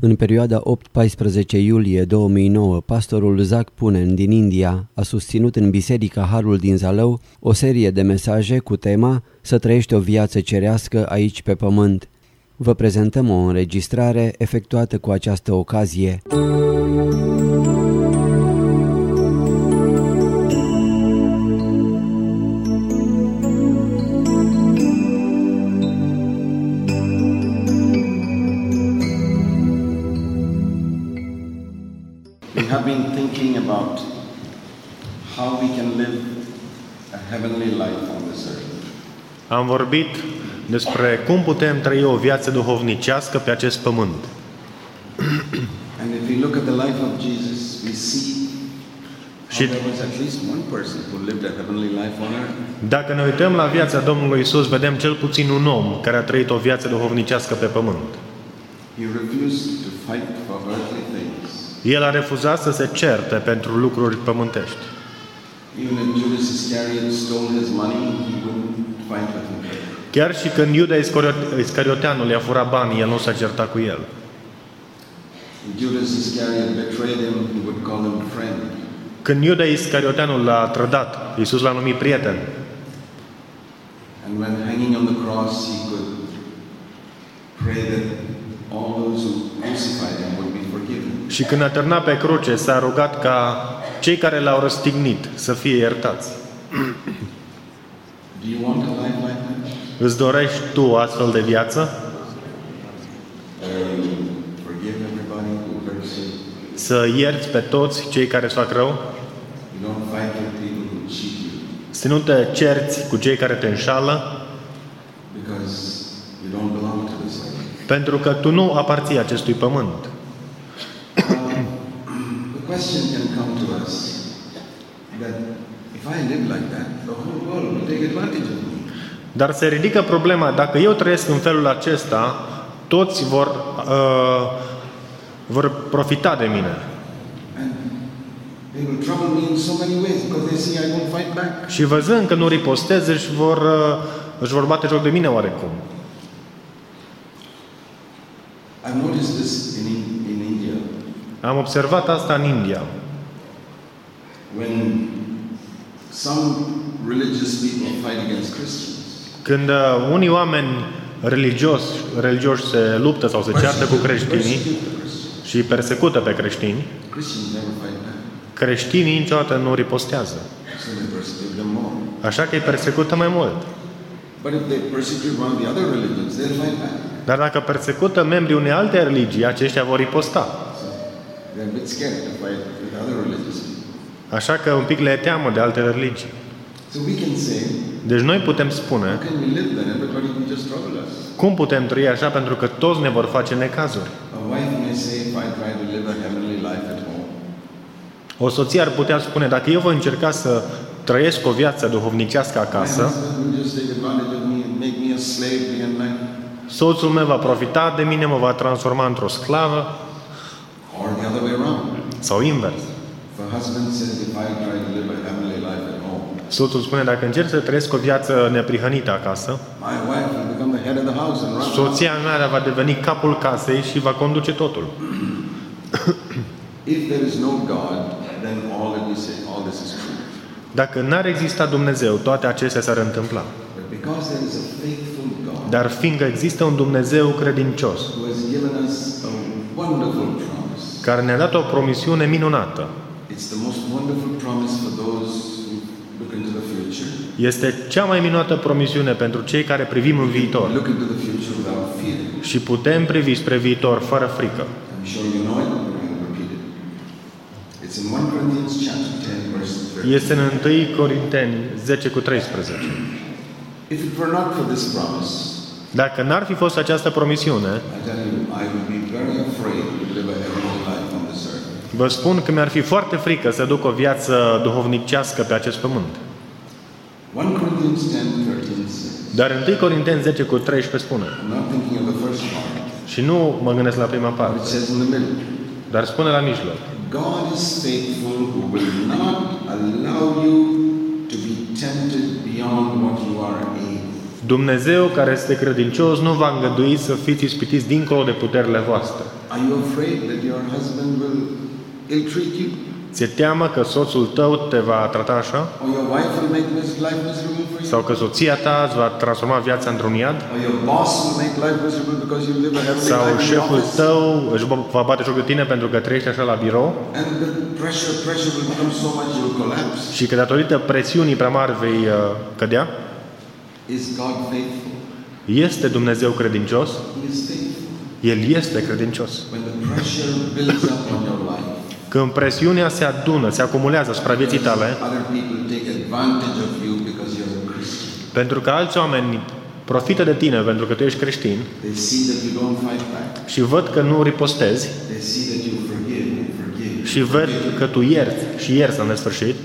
În perioada 8-14 iulie 2009, pastorul Zac Punen din India a susținut în Biserica Harul din Zalău o serie de mesaje cu tema Să trăiești o viață cerească aici pe pământ. Vă prezentăm o înregistrare efectuată cu această ocazie. We have been thinking about how we can live a heavenly life on this earth. Am vorbit despre cum putem trăi o viață duhovnicească pe acest pământ. And if we look at the life of Jesus, we see how there was at least one person who lived a heavenly life on earth. Dacă ne uităm la viața Domnului Isus, vedem cel puțin un om care a trăit o viață duhovnicească pe pământ. He refused to fight for earthly things. El a refuzat să se certe pentru lucruri pământești. Even if Judas Iscariot stole his money, he wouldn't fight with him. Chiar și când Iuda Iscarioteanul i-a furat banii, el nu s-a certat cu el. If Judas Iscariot betrayed him, he would call him friend. Când Iuda Iscarioteanul l-a trădat, Iisus l-a numit prieten. And when hanging on the cross, he could pray that all those who crucified him would be forgiven. Și când a târnat pe cruce, s-a rugat ca cei care l-au răstignit să fie iertați. Do you want a life like that? Îți dorești tu astfel de viață? Forgive everybody who hurts you. Să ierți pe toți cei care îți fac rău? You don't fight with people who cheat you. Să nu te cerți cu cei care te înșală? Because you don't belong to this earth. Pentru că tu nu aparții acestui pământ. The question can come to us that if I live like that, the whole world will take advantage of me. Dar se ridică problema, dacă eu trăiesc în felul acesta, toți vor profita de mine. And they will trouble me in so many ways because they see I won't fight back. Și văzând că nu ripostez, își vor bate joc de mine oarecum. I've noticed this in India. Am observat asta în India. When some religious people fight against Christians, Când unii oameni religioși se luptă sau se ceartă cu creștinii și persecută pe creștini, Christians never fight back. creștinii niciodată nu ripostează. So they persecute them more. Așa că îi persecută mai mult. But if they persecute one of the other religions, they'll fight back. Dar dacă persecută membrii unei alte religii, aceștia vor riposta. So they're a bit scared to fight with other religious people. Așa că un pic le e teamă de alte religii. So we can say, Deci noi putem spune, how can we live then? Everybody will just trouble us. cum putem trăi așa pentru că toți ne vor face necazuri. A wife may say, if I try to live a heavenly life at home, O soție ar putea spune, dacă eu voi încerca să trăiesc o viață duhovnicească my acasă, husband will just take advantage of me and make me a slave day and night. soțul meu va profita de mine, mă va transforma într-o sclavă Or the other way around. sau invers. If a husband says, if I try to live a heavenly life at home, Soțul spune, dacă încerc să trăiesc o viață neprihănită acasă, my wife will become the head of the house and run. soția mea va deveni capul casei și va conduce totul. If there is no God, then all that we say, all this is true. Dacă n-ar exista Dumnezeu, toate acestea s-ar întâmpla. But because there is a faithful God Dar fiindcă există un Dumnezeu credincios, who has given us a wonderful promise, care ne-a dat o promisiune minunată, it's the most wonderful promise for those who look into the future. este cea mai minunată promisiune pentru cei care privim în viitor Look into the future without fear. și putem privi spre viitor fără frică. I'm sure you know it, but I'm going to repeat it. It's in 1 Corinthians chapter 10, verse 13. Este în 1 Corinteni 10:13. If it were not for this promise, Dacă n-ar fi fost această promisiune, I tell you, I would be very afraid to live a heavenly life on this earth. vă spun că mi-ar fi foarte frică să duc o viață duhovnicească pe acest pământ. 1 Corinthians 10:13 says, Dar 1 Corinteni 10:13 spune, I'm not thinking of the first part, și nu mă gândesc la prima but it parte, says in the middle, dar spune la mijloc, God is faithful who will not allow you to be tempted beyond what you are able. Dumnezeu care este credincios nu va îngădui să fiți ispitiți dincolo de puterile voastre. Are you afraid that your husband will ill-treat you? Ți-e teamă că soțul tău te va trata așa? Or your wife will make life miserable for you? Sau că soția ta îți va transforma viața într-un iad? Or your boss will make life miserable because you live a heavenly Sau life in the șeful office? tău își va bate joc de tine pentru că trăiești așa la birou? And the pressure will become so much you will collapse. Și că datorită presiunii prea mari vei cădea? Is God faithful? Este Dumnezeu credincios? He is faithful. El este credincios. When the pressure builds up on your life, Când presiunea se adună, se acumulează asupra vieții tale, other people take advantage of you because you're a Christian. pentru că alți oameni profită de tine pentru că tu ești creștin They see that you don't fight back. și văd că nu ripostezi They see that you forgive. și văd că tu ierți și ierți la nesfârșit,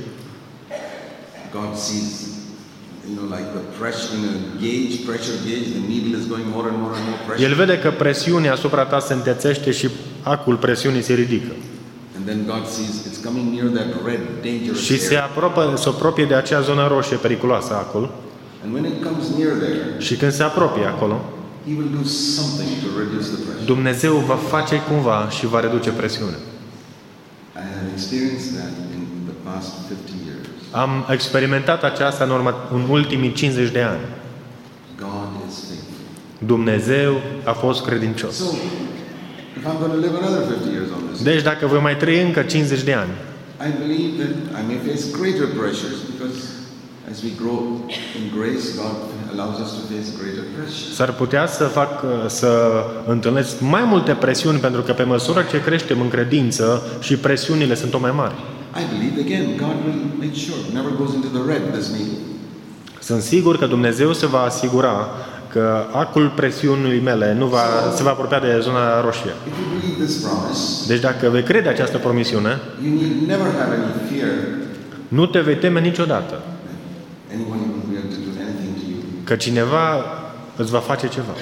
God sees, like the pressure, pressure gauge, the needle is going more and more and more pressure. El vede că presiunea asupra ta se întețește și acul presiunii se ridică. And then God sees it's coming near that red, dangerous Și se apropie de acea zonă roșie periculoasă acolo. And when it comes near there, Și când se apropie acolo, He will do something to reduce the pressure. Dumnezeu va face cumva și va reduce presiunea. I have experienced that in the past 50 years. Am experimentat aceasta în ultimii 50 de ani. God is faithful. Dumnezeu a fost credincios. So, if I'm going to live another 50 years on this, Deci dacă voi mai trăi încă 50 de ani, I believe that I may face greater pressures because as we grow in grace, God allows us to face greater pressures. s-ar putea să întâlnesc mai multe presiuni, pentru că pe măsură ce creștem în credință și presiunile sunt tot mai mari. I believe again, God will make sure it never goes into the red, this needle. Sunt sigur că Dumnezeu se va asigura că acul presiunii mele se va apropia de zona roșie. If you believe this promise, Deci dacă vei crede această promisiune, you need never have any fear nu te vei teme niciodată that anyone will be able to do anything to you. că cineva îți va face ceva.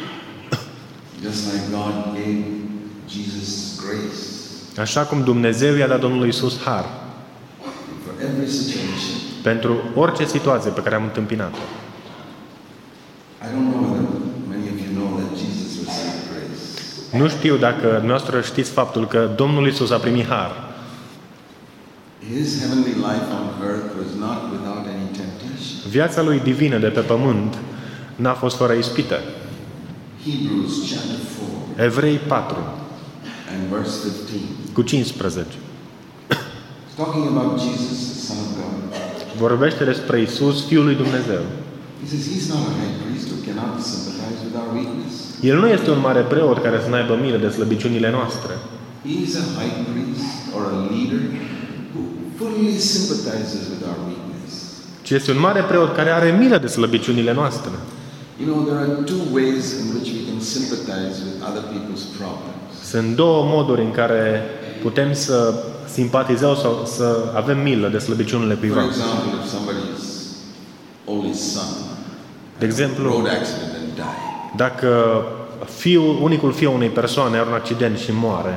Just like God gave Jesus grace Așa cum Dumnezeu i-a dat Domnului Iisus har for every situation. pentru orice situație pe care am întâmpinat-o. I don't know whether many of you know that Jesus received grace. Nu știu dacă dumneavoastră știți faptul că Domnul Iisus a primit har. His heavenly life on earth was not without any temptation. Viața lui divină de pe pământ n-a fost fără ispită. Hebrews chapter 4 Evrei 4 and verse 15. cu 15 Talking about Jesus, the Son of God. vorbește despre Iisus, Fiul lui Dumnezeu. He says he's not a high priest who cannot sympathize with our weakness. El nu este un mare preot care să n-aibă milă de slăbiciunile noastre, He's a high priest or a leader who fully sympathizes with our weakness. ci este un mare preot care are milă de slăbiciunile noastre. You know, there are two ways in which we can sympathize with other people's problems. Sunt două moduri în care putem să simpatizăm sau să avem milă de slăbiciunile For cuiva. example, if somebody's only son De exemplu, road accident and died, dacă unicul fiu unei persoane are un accident și moare,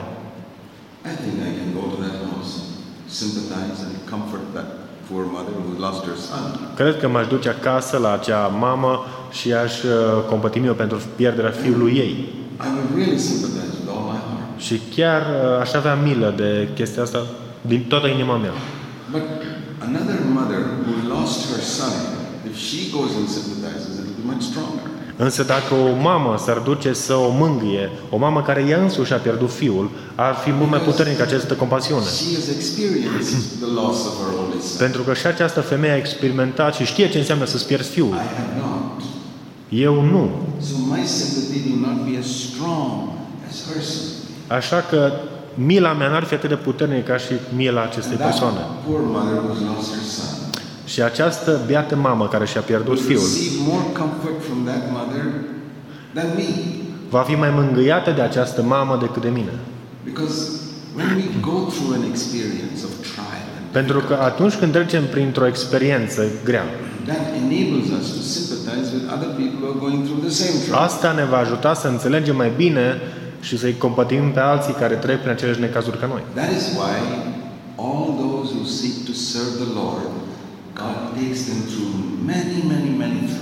I think I can go to that house and sympathize and comfort that poor mother who lost her son. cred că m-aș duce acasă la acea mamă și aș compătimi eu pentru pierderea fiului ei. I would really sympathize with all my heart. Și chiar aș avea milă de chestia asta din toată inima mea. But another mother who lost her son, if she goes and sympathizes, it will be much stronger. Însă dacă o mamă s-ar duce să o mângâie, o mamă care ea însuși a pierdut fiul, ar fi mult mai puternică această compasiune. She has experienced the loss of her only son. Pentru că și această femeie a experimentat și știe ce înseamnă să-ți pierzi fiul. I have not. Eu nu. So my sympathy will not be as strong as her sympathy. Așa că mila mea n-ar fi atât de puternică ca și mila acestei And that persoane. poor mother who's lost her son Și această beată mamă care și-a pierdut will fiul receive more comfort from that mother than me. va fi mai mângâiată de această mamă decât de mine. Because when we go through an experience of trial, Pentru că atunci când trecem printr-o experiență grea, that enables us to sympathize with other people who are going through the same trial. asta ne va ajuta să înțelegem mai bine și să-i compătimim pe alții care trec prin aceleași necazuri ca noi. That is why all those who seek to serve the Lord, God takes them through many, many, many trials.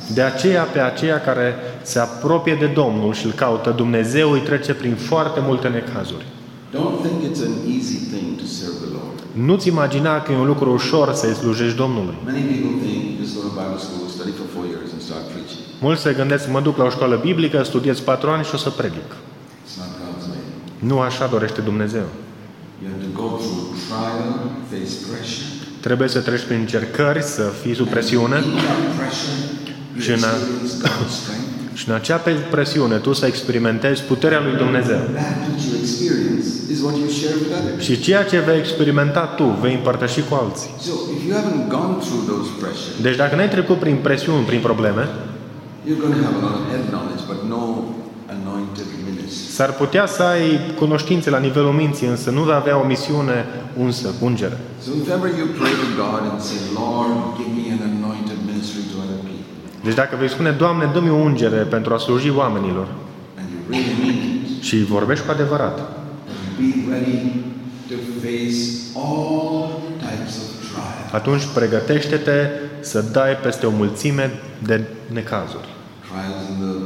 De aceea, pe aceia care se apropie de Domnul și îl caută, Dumnezeu îi trece prin foarte multe necazuri. Don't think it's an easy thing to serve the Lord. Nu-ți imagina că e un lucru ușor să-i slujești Domnului. Many people think just go to Bible school, study for 4 years and start preaching. Mulți se gândesc, mă duc la o școală biblică, studiez 4 ani și o să predic. It's not God's way. Nu așa dorește Dumnezeu. You have to go through trial, face pressure. Trebuie să treci prin încercări, să fii sub presiune In that pressure, you și experience God's strength. și în acea presiune tu să experimentezi puterea lui Dumnezeu. That which you experience is what you share with others. Și ceea ce vei experimenta tu, vei împărtăși cu alții. So if you haven't gone through those pressures, Deci dacă n-ai trecut prin presiuni, prin probleme, you're going to have a lot of head knowledge, but no anointed ministry. s-ar putea să ai cunoștințe la nivelul minții, însă nu vei avea o misiune unsă, ungere. So if ever you pray to God and say, Lord, give me an anointed ministry to other people, Deci dacă vei spune, Doamne, dă-mi o ungere pentru a sluji oamenilor and you really mean it, și vorbești cu adevărat, be ready to face all types of trials. atunci pregătește-te să dai peste o mulțime de necazuri. Trials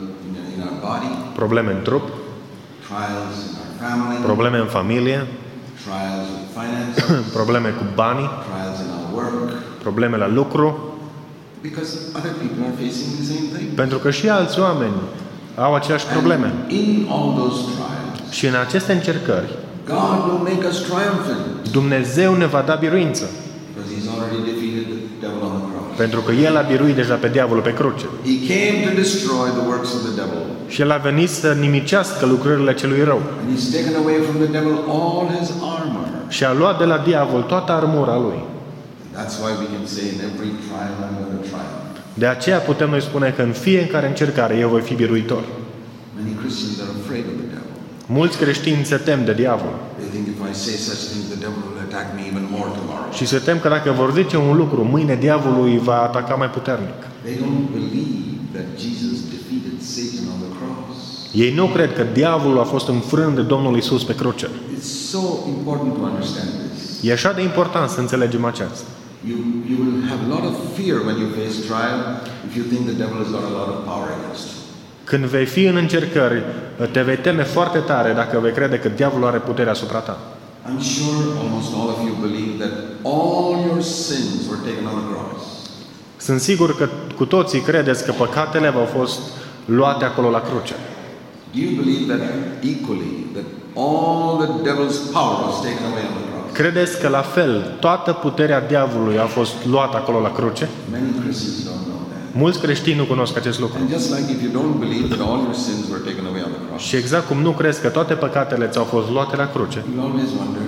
in our body, Probleme în trup, trials in our family, probleme în familie, trials with finances, probleme cu banii, trials in our work, probleme la lucru, because other people are facing the same thing. pentru că și alți oameni au aceleași probleme. And in all those trials, Și în aceste încercări, God will make us triumphant Dumnezeu ne va da biruință, because He's already defeated the devil on the cross. pentru că El a biruit deja pe diavolul pe cruce. He came to destroy the works of the devil. Și El a venit să nimicească lucrările celui rău. And He's taken away from the devil all his armor. Și a luat de la diavol toată armura lui. That's why we can say in every trial I'm going to triumph. De aceea putem noi spune că în fiecare încercare eu voi fi biruitor. Many Christians are afraid of the devil. Mulți creștini se tem de diavol They think if I say such things, the devil will attack me even more tomorrow. și se tem că dacă vor zice un lucru, mâine diavolul îi va ataca mai puternic. They don't believe that Jesus defeated Satan on the cross. Ei nu cred că diavolul a fost înfrânt de Domnul Iisus pe cruce. It's so important to understand this. E așa de important să înțelegem aceasta. You will have a lot of fear when you face trial if you think the devil has got a lot of power against you. Când vei fi în încercări, te vei teme foarte tare dacă vei crede că diavolul are putere asupra ta. I'm sure almost all of you believe that all your sins were taken on the cross. Sunt sigur că cu toții credeți că păcatele v-au fost luate acolo la cruce. Do you believe that equally, that all the devil's power was taken away on the cross? Credeți că la fel toată puterea diavolului a fost luată acolo la cruce? Many Christians don't know that. Mulți creștini nu cunosc acest lucru. And just like if you don't believe that all your sins were taken away on the cross, Și exact cum nu crezi că toate păcatele ți-au fost luate la cruce, you always wonder,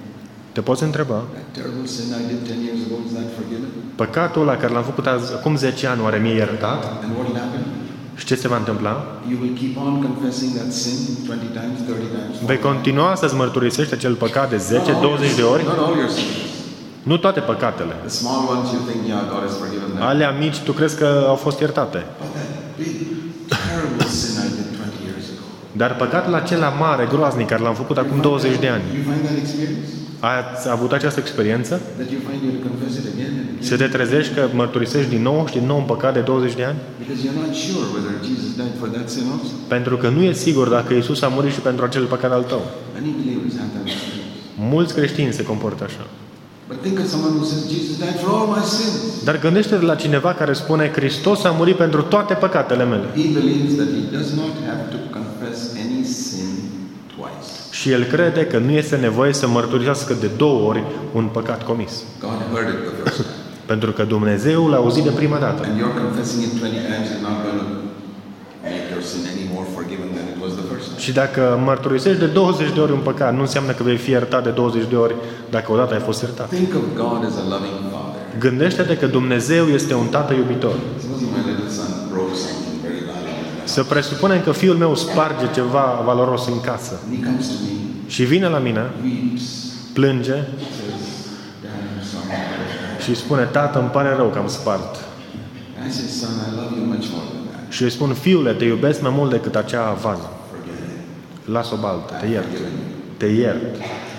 te poți întreba, that terrible sin I did 10 years ago, is that forgiven? păcatul ăla care l-am făcut acum 10 ani, oare mi-e iertat? And what will happen? Și ce se va întâmpla? You will keep on confessing that sin 20 times, 30 times. Vei continua să-ți mărturisești acel păcat de 10, 20 de ori? Not all your sins. Nu toate păcatele. The small ones you think, yeah, God has forgiven them. Alea mici, tu crezi că au fost iertate. But that big, terrible sin I did 20 years ago. Dar păcatul acela mare, groaznic, care l-am făcut acum 20 de ani, You find that experience? ați avut această experiență? That you find you to confess it again and again? Să te trezești că mărturisești din nou și din nou un păcat de 20 de ani? Because you're not sure whether Jesus died for that sin also. Pentru că nu e sigur dacă Iisus a murit și pentru acel păcat al tău. Many believers have that experience. Mulți creștini se comportă așa. But think of someone who says, Jesus died for all my sins. Dar gândește-te la cineva care spune, Hristos a murit pentru toate păcatele mele. He believes that he does not have to confess any sin twice. Și el crede că nu este nevoie să mărturisească de 2 ori un păcat comis. God heard it the first time. Pentru că Dumnezeu l-a auzit de prima dată. And your confessing it 20 times is not going to make your sin any more forgiven than it was the first time. Și dacă mărturisești de 20 de ori un păcat, nu înseamnă că vei fi iertat de 20 de ori dacă odată ai fost iertat. Think of God as a loving Father. Gândește-te că Dumnezeu este un tată iubitor. Suppose my little son broke something very valuable. Să presupunem că fiul meu sparge ceva valoros în casă And he comes to me, și vine la mine, weeps, plânge says, Dad, I'm sorry. și spune, tată, îmi pare rău că am spart. And I say, son, I love you much more than that. Și îi spun, fiule, te iubesc mai mult decât acea vază. Forget it. Las-o baltă, te I've iert. forgiven you. Te iert.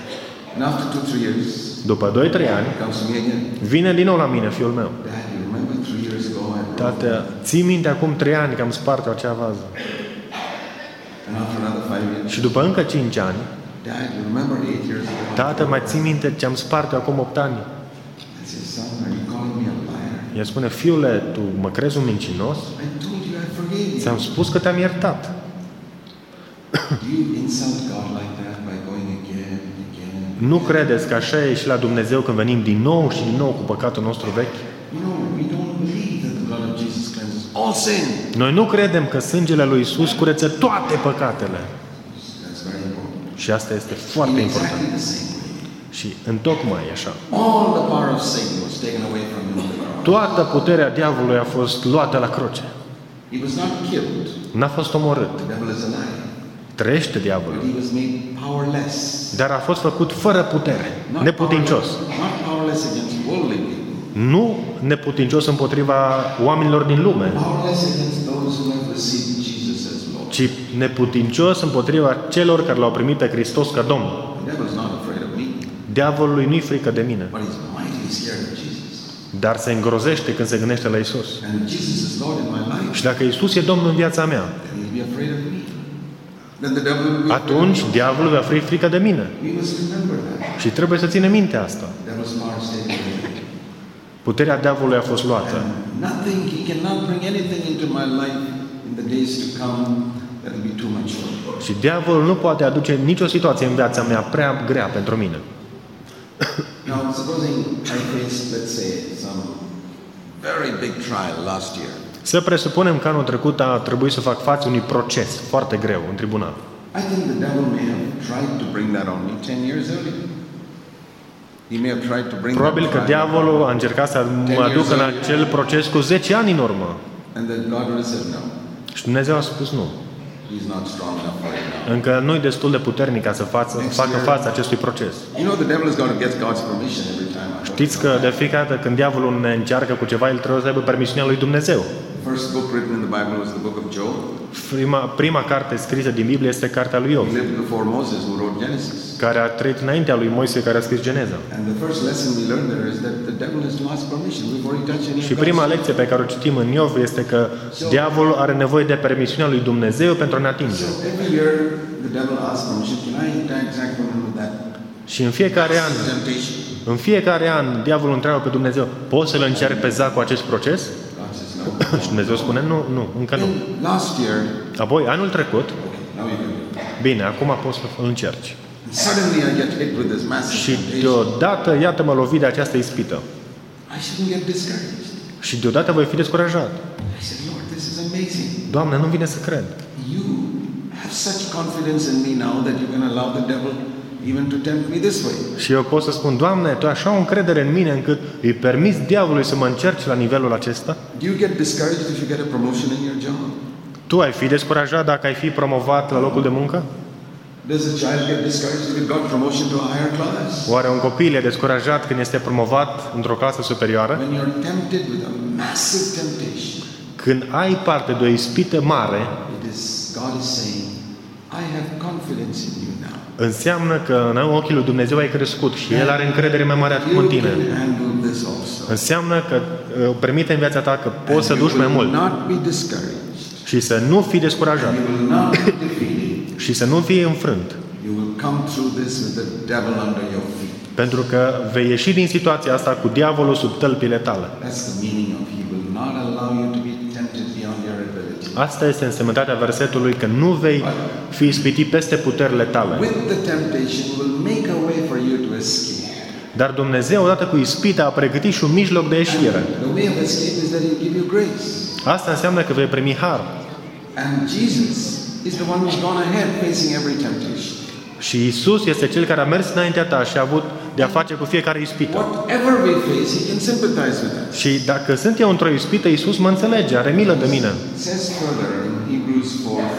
And after 2-3 years, După 2-3 ani, he comes to me again. vine din nou la mine fiul meu. Dad, you remember 3 years ago I Tată, ții minte acum 3 ani că am spart eu acea vază. And after another 5 years, Și după încă 5 ani, Dad, you remember 8 years ago? tată, mai ții minte ce am spart eu acum 8 ani? I said, son, are you calling me a liar? El spune, fiule, tu mă crezi un mincinos? I told you I forgave you. Ți-am spus că te-am iertat. Do you insult God like that by going again and again? Nu credeți că așa e și la Dumnezeu când venim din nou și din nou cu păcatul nostru vechi? You know, we don't believe that the blood of Jesus cleanses all sin. Noi nu credem că sângele lui Iisus cureță toate păcatele. That's very important. Și asta este foarte In important. exactly the same way. Și întocmai așa. All the power of Satan was taken away from him on the cross. Toată puterea diavolului a fost luată la cruce. He was not killed. N-a fost omorât. The devil is alive. Trăiește But diavolul. he was made powerless. Dar a fost făcut fără putere. Neputincios. Not powerless against worldly people. Nu neputincios împotriva oamenilor din lume, Powerless against those who have received Jesus as Lord. ci neputincios împotriva celor care l-au primit pe Hristos ca Domn. The devil is not afraid of me, Diavolului nu-i frică de mine, but he's mightily scared of Jesus. dar se îngrozește când se gândește la Isus. And if Jesus is Lord in my life, Și dacă Isus e Domnul în viața mea, then he'll be afraid of me. Then the devil will be atunci diavolul va fi frică de mine. We must remember that. Și trebuie să ținem minte asta. The devil's power is taken away. Puterea diavolului a fost luată. Nothing, he cannot bring anything into my life in the days to come that will be too much for me. Și diavolul nu poate aduce nicio situație în viața mea prea grea pentru mine. Now, supposing I faced, let's say, some very big trial last year. Să presupunem că anul trecut a trebuit să fac față unui proces foarte greu în tribunal. I think the devil may have tried to bring that on me 10 years earlier. He may have tried to bring Probabil that că trial. diavolul a încercat să mă aducă în acel proces cu 10 ani în urmă. And then God would have said no. Și Dumnezeu a spus nu. He's not strong enough for it now. Încă nu-i destul de puternic ca să facă față acestui proces. You know, the devil is going to get God's permission every time. Știți că de fiecare dată când diavolul ne încearcă cu ceva, el trebuie să aibă permisiunea lui Dumnezeu. The first book written in the Bible was the book of Job. Prima carte scrisă din Biblie este cartea lui Iov, He lived before Moses, who wrote Genesis. care a trăit înaintea lui Moise, care a scris Geneza. And the first lesson we learn there is that the devil has to ask permission before he touches any Și of prima God's. lecție pe care o citim în Iov este că diavolul are nevoie de permisiunea lui Dumnezeu pentru a ne atinge. So every year the devil asks permission. Can I exact remember that? Și în fiecare an, Temptation. în fiecare an, diavolul întreabă pe Dumnezeu, poți să-l încerc pe Zac cu acest proces? God says no. Și Dumnezeu spune, nu, încă nu. Then last year, Apoi, anul trecut, okay, now you can do it. bine, acum poți să-l încerci. And suddenly I get hit with this massive Și temptation. deodată, iată, mă lovi de această ispită. I shouldn't get discouraged. Și deodată voi fi descurajat. I said, Lord, this is amazing. Doamne, nu vine să cred. You have such confidence in me now that you can allow the devil even to tempt me this way. Și eu pot să spun, Doamne, Tu ai așa o încredere în mine încât îi permiți diavolului să mă încerci la nivelul acesta? Do you get discouraged if you get a promotion in your job? Tu ai fi descurajat dacă ai fi promovat la locul de muncă? Does a child get discouraged if it got promotion to a higher class? Oare un copil e descurajat când este promovat într-o clasă superioară? When you're tempted with a massive temptation, Când ai parte de o ispită mare, God is saying, I have confidence in you now. înseamnă că în ochii lui Dumnezeu ai crescut și El are încredere mai mare acum You în tine. can handle this also. Înseamnă că permite în viața ta că poți să duci mai mult You will not be discouraged. și să nu fii descurajat You will not be defeated. și să nu fii înfrânt. You will come through this with the devil under your feet. Pentru că vei ieși din situația asta cu diavolul sub tălpile tale. That's the meaning of he will not allow you to be tempted beyond your ability. Asta este însemnătatea versetului, că nu vei fi ispitit peste puterile tale. With the temptation will make a way for you to escape. Dar Dumnezeu, odată cu ispita, a pregătit și un mijloc de ieșire. The way of escape is that he'll give you grace. Asta înseamnă că vei primi har. And Jesus is the one who's gone ahead facing every temptation. Și Isus este Cel care a mers înaintea ta și a avut de a face cu fiecare ispită. Whatever we face, he can sympathize with us. Și dacă sunt eu într-o ispită, Isus mă înțelege, are milă de mine. It says further in Hebrews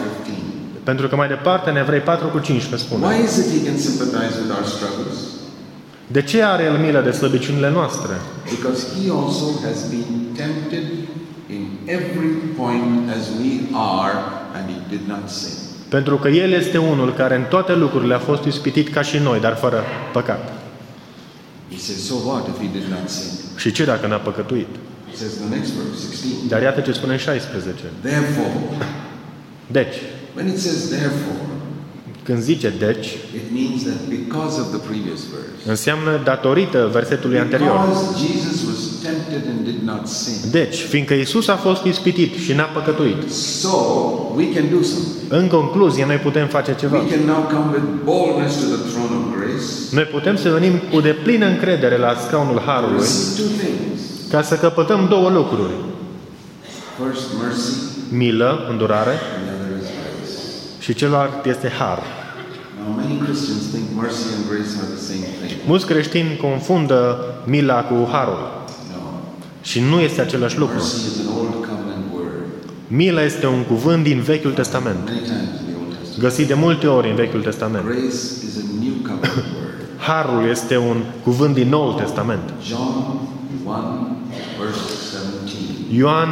4:15. Pentru că mai departe în Evrei 4:15 spune. Why is it he can sympathize with our struggles? De ce are El milă de slăbiciunile noastre? Because he also has been tempted in every point as we are, and he did not sin. Pentru că El este unul care în toate lucrurile a fost ispitit ca și noi, dar fără păcat. He says, so what if he did not sin? Și ce dacă n-a păcătuit? It says in the next verse, 16. Dar iată ce spune în 16. Therefore. Deci, When it says therefore, când zice deci, it means that because of the previous verse. înseamnă datorită versetului anterior. Because Jesus was tempted and did not sin. Deci, fiindcă Iisus a fost ispitit și n-a păcătuit, So, we can do something. în concluzie, noi putem face ceva. We can now come with boldness to the throne of grace. Noi putem să venim cu deplină încredere la scaunul Harului Receive two things. ca să căpătăm două lucruri. First, mercy, Milă, îndurare, and the other is grace. și celălalt este har. Now, many Christians think mercy and grace are the same thing. Mulți creștini confundă mila cu harul. No. Și nu este același lucru. Mercy is an old covenant word. Mila este un cuvânt din Vechiul Testament, Many times in the Old Testament. găsit de multe ori în Vechiul Testament. Grace is a new covenant word. Harul este un cuvânt din Noul Testament. John 1, verse 17. Ioan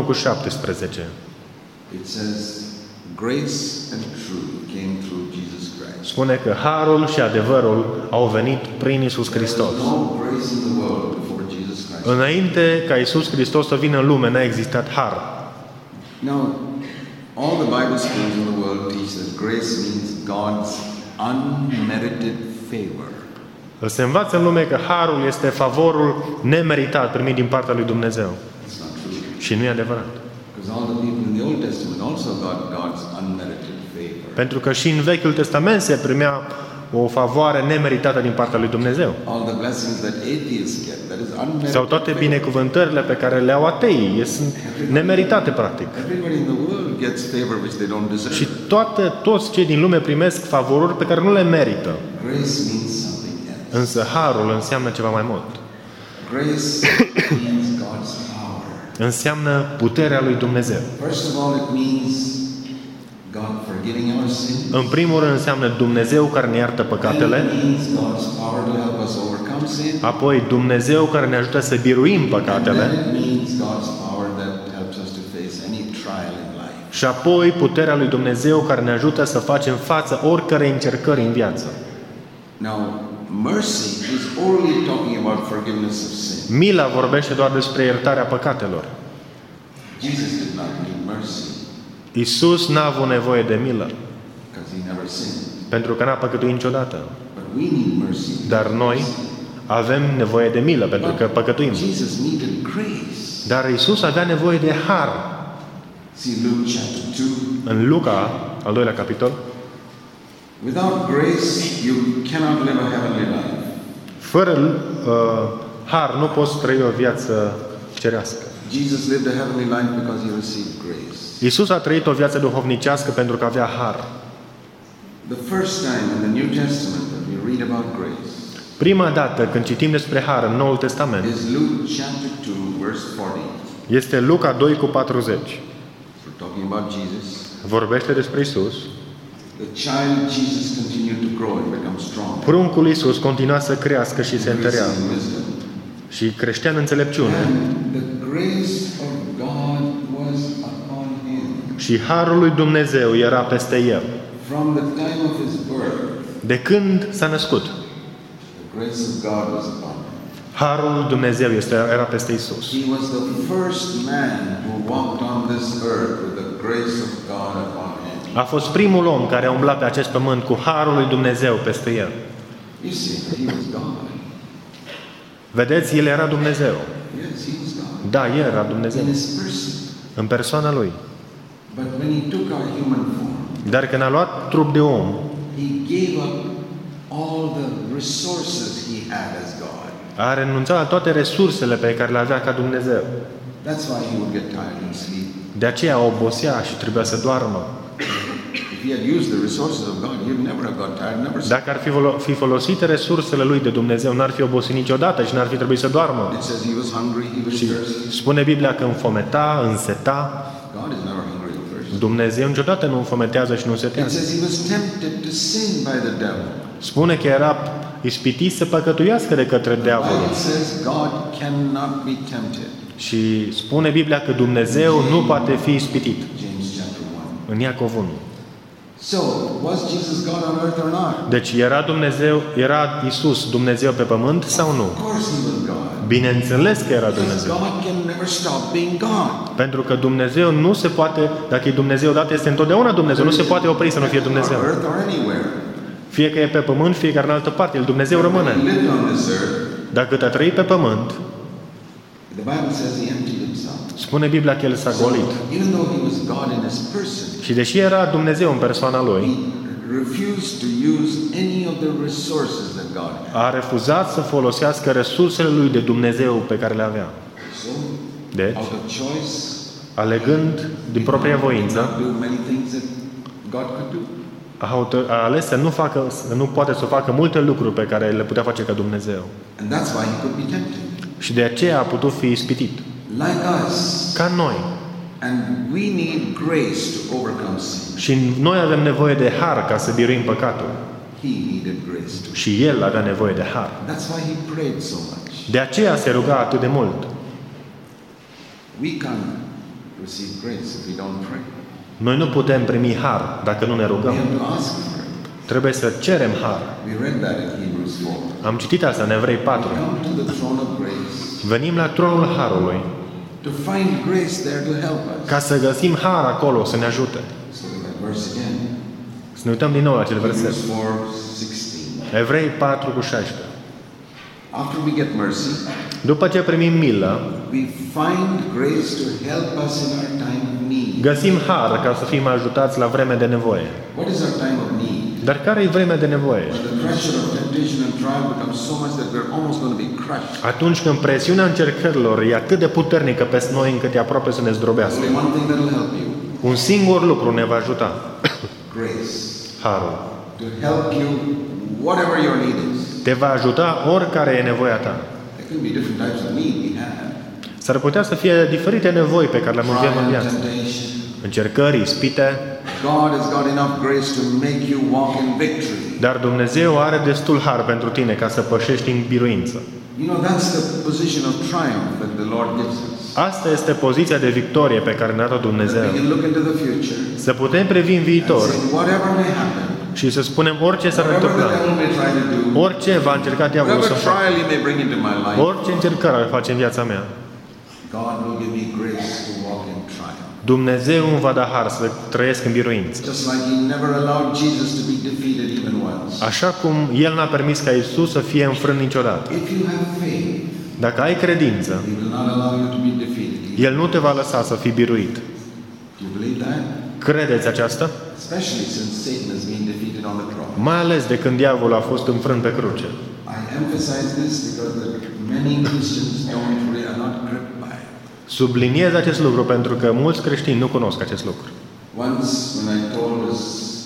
1:17. It says, grace and truth came through Jesus Christ. Spune că harul și adevărul au venit prin Iisus Hristos. There was no grace in the world before Jesus Christ. Înainte ca Iisus Hristos să vină în lume, n-a existat har. Now, all the Bible schools in the world teach that grace means God's unmerited favor. Se învață în lume că harul este favorul nemeritat primit din partea lui Dumnezeu. It's not true. Și nu e adevărat. Because all the people in the Old Testament also got God's unmerited favor. Pentru că și în Vechiul Testament se primea o favoare nemeritată din partea lui Dumnezeu. All the blessings that atheists get, that is unmerited Sau toate favor. binecuvântările pe care le au ateii, sunt nemeritate practic. Everybody in the world gets favor which they don't deserve. Și toți cei din lume primesc favoruri pe care nu le merită. Grace means something else. Însă harul înseamnă ceva mai mult. Grace means God's power. Înseamnă puterea lui Dumnezeu. First of all, it means God forgiving our sins. În primul rând înseamnă Dumnezeu care ne iartă păcatele, Then it means God's power to help us overcome sin. apoi Dumnezeu care ne ajută să biruim And păcatele then it means God's power that helps us to face any trial in life. și apoi puterea lui Dumnezeu care ne ajută să facem față oricărei încercări în viață. Now, mercy is only talking about forgiveness of sin. Mila vorbește doar despre iertarea păcatelor. Jesus did not need mercy Iisus n-a avut nevoie de milă, because he never sinned. pentru că n-a păcătuit niciodată. But we need mercy. Dar noi avem nevoie de milă, pentru că păcătuim. Jesus needed grace. Dar Iisus avea nevoie de har. See Luke chapter 2. În Luca, al doilea capitol, Without grace, you cannot live a heavenly life. fără har nu poți trăi o viață cerească. Jesus lived a heavenly life because he received grace. Iisus a trăit o viață duhovnicească pentru că avea har. The first time in the New Testament that we read about grace Prima dată când citim despre har în Noul Testament is Luke chapter 2, verse 40. este Luca 2:40. We're talking about Jesus. Vorbește despre Iisus. The child Jesus continued to grow and become strong. Pruncul Iisus continua să crească și se întărea In wisdom. și creștea în înțelepciune. And the grace of God was upon him Și harul lui Dumnezeu era peste el. from the time of his birth. De când s-a născut, The grace of God was upon him. harul lui Dumnezeu era peste Iisus. He was the first man who walked on this earth with the grace of God upon him. A fost primul om care a umblat pe acest pământ cu harul lui Dumnezeu peste el. You see, he was God. Vedeți, el era Dumnezeu. Yes, he was God. Da, el era Dumnezeu. In his person. În persoana lui. But when he took our human form, Dar când a luat trup de om, he gave up all the resources he had as God. a renunțat la toate resursele pe care le avea ca Dumnezeu. That's why he would get tired and sleep. De aceea obosea și trebuia să doarmă. If he had used the resources of God, he'd never have got tired, never slept. Dacă ar fi folosite resursele lui de Dumnezeu, n-ar fi obosit niciodată și n-ar fi trebuit să doarmă. It says he was hungry, he was thirsty. Spune Biblia că înfometa, înseta. God is never hungry or thirsty. Dumnezeu niciodată nu înfometează și nu It însetează. says he was tempted to sin by the devil. Spune că era ispitit să păcătuiască de către diavol. Bible says God cannot be tempted. Și spune Biblia că Dumnezeu nu poate fi ispitit. James chapter 1. În Iacov 1. So, was Jesus God on earth or not? Deci era Iisus Dumnezeu pe pământ sau nu? Of course he was God. Bineînțeles că era Because Dumnezeu. God can never stop being God. Pentru că Dumnezeu nu se poate, dacă e Dumnezeu odată, este întotdeauna Dumnezeu, nu se poate opri să nu fie Dumnezeu. On earth or anywhere. Fie că e pe pământ, fie că în altă parte, El Dumnezeu rămâne. He lived on this earth. Dar cât a trăit pe pământ, The Bible says he emptied himself. spune Biblia că El s-a golit. Even though he was God in his person, Și deși era Dumnezeu în persoana Lui, he refused to use any of the resources that God had. a refuzat să folosească resursele Lui de Dumnezeu pe care le avea. So, Deci, out of choice, alegând din propria he voință, did not do many things that God could do. a ales să nu poate să facă multe lucruri pe care le putea face ca Dumnezeu. And that's why he could be tempted. Și de aceea a putut fi ispitit. Like us. Ca noi. And we need grace to overcome sin. Și noi avem nevoie de har ca să biruim păcatul. He needed grace too. Și El avea nevoie de har. That's why he prayed so much. De aceea se ruga atât de mult. We can't receive grace if we don't pray. Noi nu putem primi har dacă nu ne We rugăm. have to ask for it. Trebuie să cerem har. We read that in Hebrews 4. Am citit asta în Evrei 4. Come to the throne of grace Venim la tronul harului to find grace there to help us. ca să găsim har acolo să ne ajute. So that verse again. Să ne uităm din nou la acel verset. Hebrews 4:16. Evrei 4 cu 16. After we get mercy, După ce primim milă, we find grace to help us in our time of need. găsim har ca să fim ajutați la vreme de nevoie. What is our time of need? Dar care e vremea de nevoie? When the pressure of temptation and trial becomes so much that we're almost going to be crushed. Atunci când presiunea încercărilor e atât de puternică peste noi încât e aproape să ne zdrobească. Only one thing that will help you. Un singur lucru ne va ajuta. Grace. Harul. To help you whatever your need is. Te va ajuta oricare e nevoia ta. There can be different types of need we have. S-ar putea să fie diferite nevoi pe care le avem în Trial, viață. temptation. Încercări, ispite, God has got enough grace to make you walk in victory. dar Dumnezeu are destul har pentru tine ca să pășești în biruință. You know, that's the position of triumph that the Lord gives us. Asta este poziția de victorie pe care ne-a dat Dumnezeu. We can look into the future Să putem privi în and viitor say, whatever may happen, și să spunem orice s-ar whatever the întâmpla, devil may try to do, orice va încerca diavolul whatever să facă, trial he may bring into my life, orice încercare ar face în viața mea, God will give me grace to walk in triumph. Dumnezeu îmi va da har să trăiesc în biruință. Just like he never allowed Jesus to be defeated even once. Așa cum El n-a permis ca Iisus să fie înfrânt niciodată. If you have faith, Dacă ai credință, he will not allow you to be defeated. El nu te va lăsa să fii biruit. Do you believe that? Credeți aceasta? Especially since Satan has been defeated on the cross. Mai ales de când diavolul a fost înfrânt pe cruce. I emphasize this because many Christians are not gripped by it. Subliniez acest lucru pentru că mulți creștini nu cunosc acest lucru. Once when I told his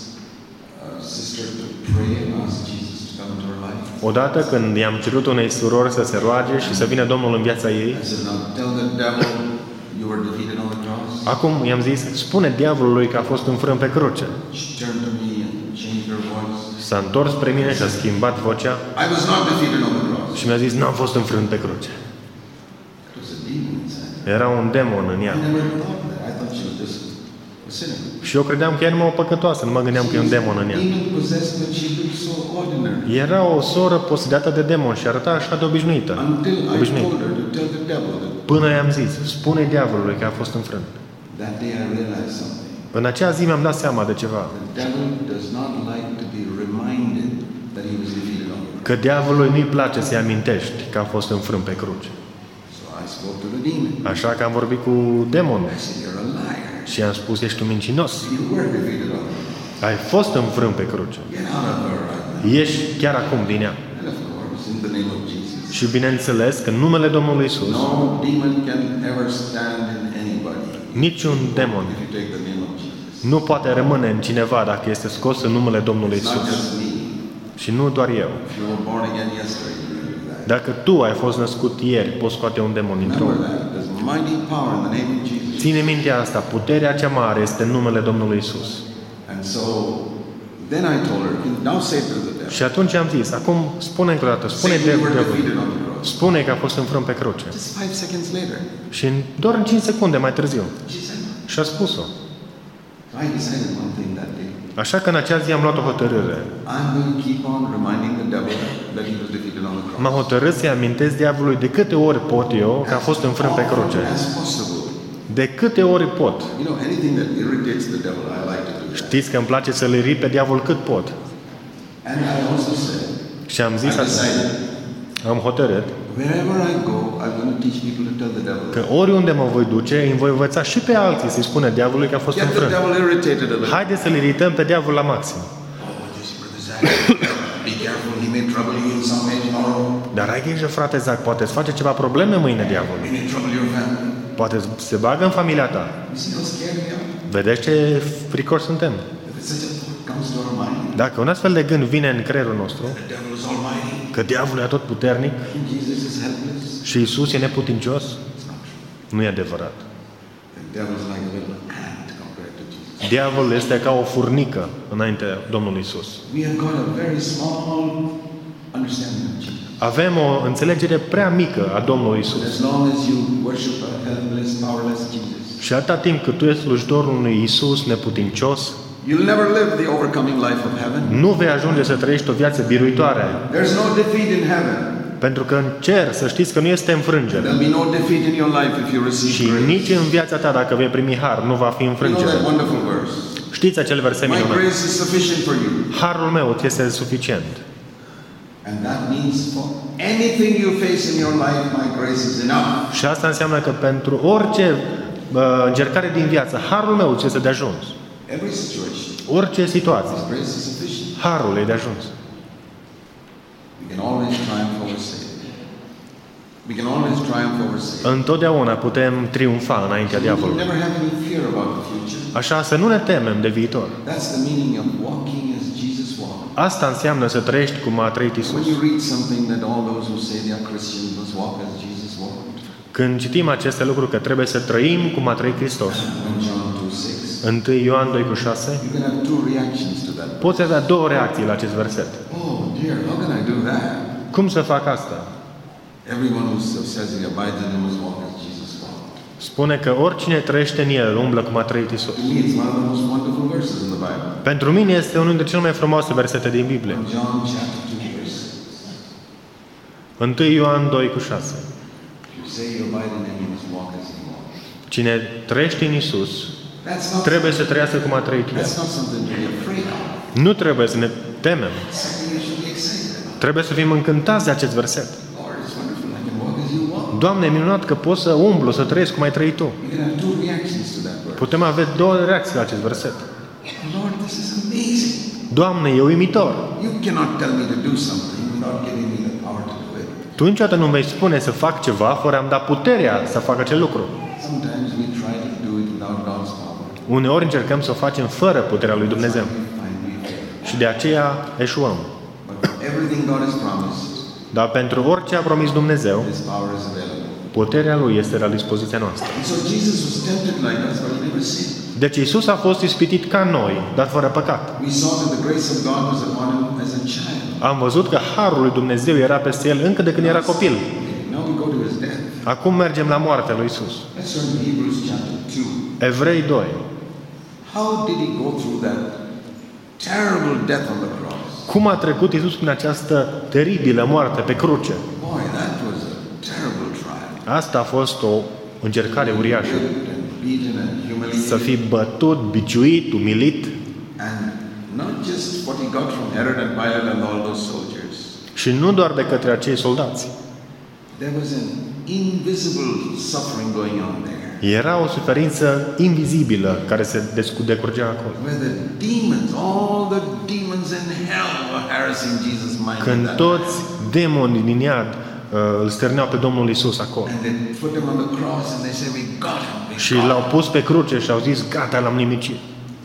sister to pray and ask Jesus to come into her life, Odată când i-am cerut unei surori să se roage și să vină Domnul în viața ei, I said, now tell the devil you were defeated on the cross. acum i-am zis, spune diavolului că a fost înfrânt pe cruce. She turned to me and changed her voice. S-a întors spre mine și a schimbat vocea I was not defeated on the cross. și mi-a zis, n-am fost înfrânt pe cruce. It was a demon inside. Era un demon în ea. I never thought that. I thought she was just a sinner. Și eu credeam că ea numai o păcătoasă, nu mă gândeam că e un demon în ea. Demon possessed, but she looked so ordinary. Era o soră posediată de demon și arăta așa de obișnuită. Until I Obișnuit. told her to tell the devil that Până i-am zis, spune diavolului că a fost înfrânt. that day I realized something. În acea zi mi-am dat seama de ceva. The devil does not like to be reminded that he was defeated on the cross. Că diavolului nu-i place să-i amintești că a fost înfrânt pe cruce. So I spoke to the demon. Așa că am vorbit cu demonul I said, you're a liar. și i-am spus, ești un mincinos. You were defeated on the cross. Ai fost înfrânt pe cruce. Get out of her right now. Ieși chiar acum din ea. And of course, in the name of Jesus. Și bineînțeles că în numele Domnului Isus, No demon can ever stand in anybody niciun demon if you take the name of Jesus. nu poate rămâne în cineva dacă este scos în numele Domnului It's not Isus. just me. Și nu doar eu. If you were born again yesterday, you can do that. Dacă tu ai fost născut ieri, poți scoate un demon dintr-o. Remember that. There's mighty power in the name of Jesus. Ține minte asta, puterea cea mare este în numele Domnului Isus. And so, then I told her, now say to the devil, Și atunci am zis, acum spune încă o dată, spune say you were diavolului, defeated on the cross. spune că a fost înfrânt pe cruce. Just 5 seconds later, Și doar în 5 secunde mai târziu. she said, Și a spus-o. so I decided one thing that day. Așa că în acea zi am luat o hotărâre. I'm going to keep on reminding the devil that he was defeated on the cross. M-am hotărât să-i amintesc diavolului de câte ori pot eu că a fost înfrânt pe cruce. As possible. De câte ori pot. You know, anything that irritates the devil, I like to do that. Știți că îmi place să-l irit pe diavol cât pot. And I also said, Și am zis I așa, decided, am hotărât wherever I go, I'm going to teach people to tell the devil. că oriunde mă voi duce, îi voi învăța și pe alții să-i spune diavolului că a fost Get the înfrânt. devil irritated a little. Haideți să-l irităm pe diavol la maxim. Oh, just Brother Zach, be careful, he may trouble you in some way tomorrow. Dar ai grijă, frate Zac, poate îți face ceva probleme mâine diavolul. He may trouble your family. Poate se bagă în familia ta. You see how scared we are? Vedeți ce fricoși suntem? If such a thought comes to our mind, Dacă un astfel de gând vine în creierul nostru, the devil is almighty, că diavolul e atotputernic and Jesus is helpless, și Isus e neputincios, nu e adevărat. the devil is like a little ant compared to Jesus. Diavolul este ca o furnică înaintea Domnului Isus. We have got a very small understanding of Jesus. Avem o înțelegere prea mică a Domnului But Isus. as long as you worship a helpless, powerless Jesus, Și atâta timp cât tu ești slujitorul unui Isus neputincios, you'll never live the overcoming life of heaven. nu vei ajunge să trăiești o viață biruitoare. There's no defeat in heaven. Pentru că în cer, să știți că nu este înfrângere. There'll be no defeat in your life if you receive Și grace. nici în viața ta, dacă vei primi har, nu va fi You know înfrângere. that wonderful verse. Știți acel verset My minunat? grace is sufficient for you. Harul meu ți este suficient. And that means for anything you face in your life, my grace is enough. Și asta înseamnă că pentru orice încercare din viață, harul meu ți este de ajuns. Every situation, Orice situație, His grace is sufficient. harul e de ajuns. We can always triumph over Satan. We can always triumph over Satan. Întotdeauna putem triumfa înaintea We diavolului. never have any fear about the future. Așa să nu ne temem de viitor. That's the meaning of walking as Jesus walked. Asta înseamnă să trăiești cum a trăit When Isus. you read something that all those who say they are Christians must walk as Jesus walked. Când citim aceste lucruri că trebuie să trăim cum a trăit Hristos. In John 2:6, 1 Ioan 2:6, you can have two reactions to that. poți avea două reacții la acest verset. Oh dear, how can I do that? Cum să fac asta? Everyone who says he abides in him must walk as Jesus walked. Spune că oricine trăiește în el umblă cum a trăit Isus. To me, it's one of the most wonderful verses in the Bible. Pentru mine este unul dintre cele mai frumoase versete din Biblie. In John chapter 2, verse 6. 1 Ioan 2:6. If you say you abide in him, you must walk as he walked. Cine trăiește în Isus trebuie să trăiască cum a trăit El. That's not something to be afraid of. Nu trebuie să ne temem. It's something you should be excited about. Trebuie să fim încântați de acest verset. Lord, it's wonderful. I can walk as you walk. Doamne, e minunat că pot să umblu, să trăiesc cum ai trăit Tu. You can have two reactions to that verse. Putem avea două reacții la acest verset. Lord, this is amazing. Doamne, e uimitor. You cannot tell me to do something without giving me the power to do it. Tu niciodată nu vei spune să fac ceva fără a-mi da puterea să fac acel lucru. Sometimes we try to do it without God's power. Uneori încercăm să o facem fără puterea lui Dumnezeu. We find we fail. Și de aceea eșuăm. But for everything God has promised, Dar pentru orice a promis Dumnezeu, His power is available. puterea Lui este la dispoziția noastră. And so Jesus was tempted like us, but he never sinned. Deci Isus a fost ispitit ca noi, dar fără păcat. We saw that the grace of God was upon him as a child. Am văzut că harul lui Dumnezeu era peste el încă de când era copil. Now we go to his death. Acum mergem la moartea lui Isus. Let's turn to Hebrews chapter 2. Evrei 2. How did he go through that terrible death on the cross? Cum a trecut Isus prin această teribilă moarte pe cruce? Boy, that was a terrible trial. Asta a fost o încercare uriașă. Whipped and beaten and humiliated. Să fii bătut, biciuit, umilit. And not just what he got from Herod and Pilate and all those soldiers. Și nu doar de către acei soldați. There was an invisible suffering going on there. Era o suferință invizibilă care se decurgea acolo. Where the demons, all the demons in hell were harassing Jesus' mind. at Când that toți demonii din iad îl stârneau pe Domnul Isus acolo. And they put him on the cross and they said, we got him. We Și got l-au him. pus pe cruce și au zis, gata, l-am nimicit.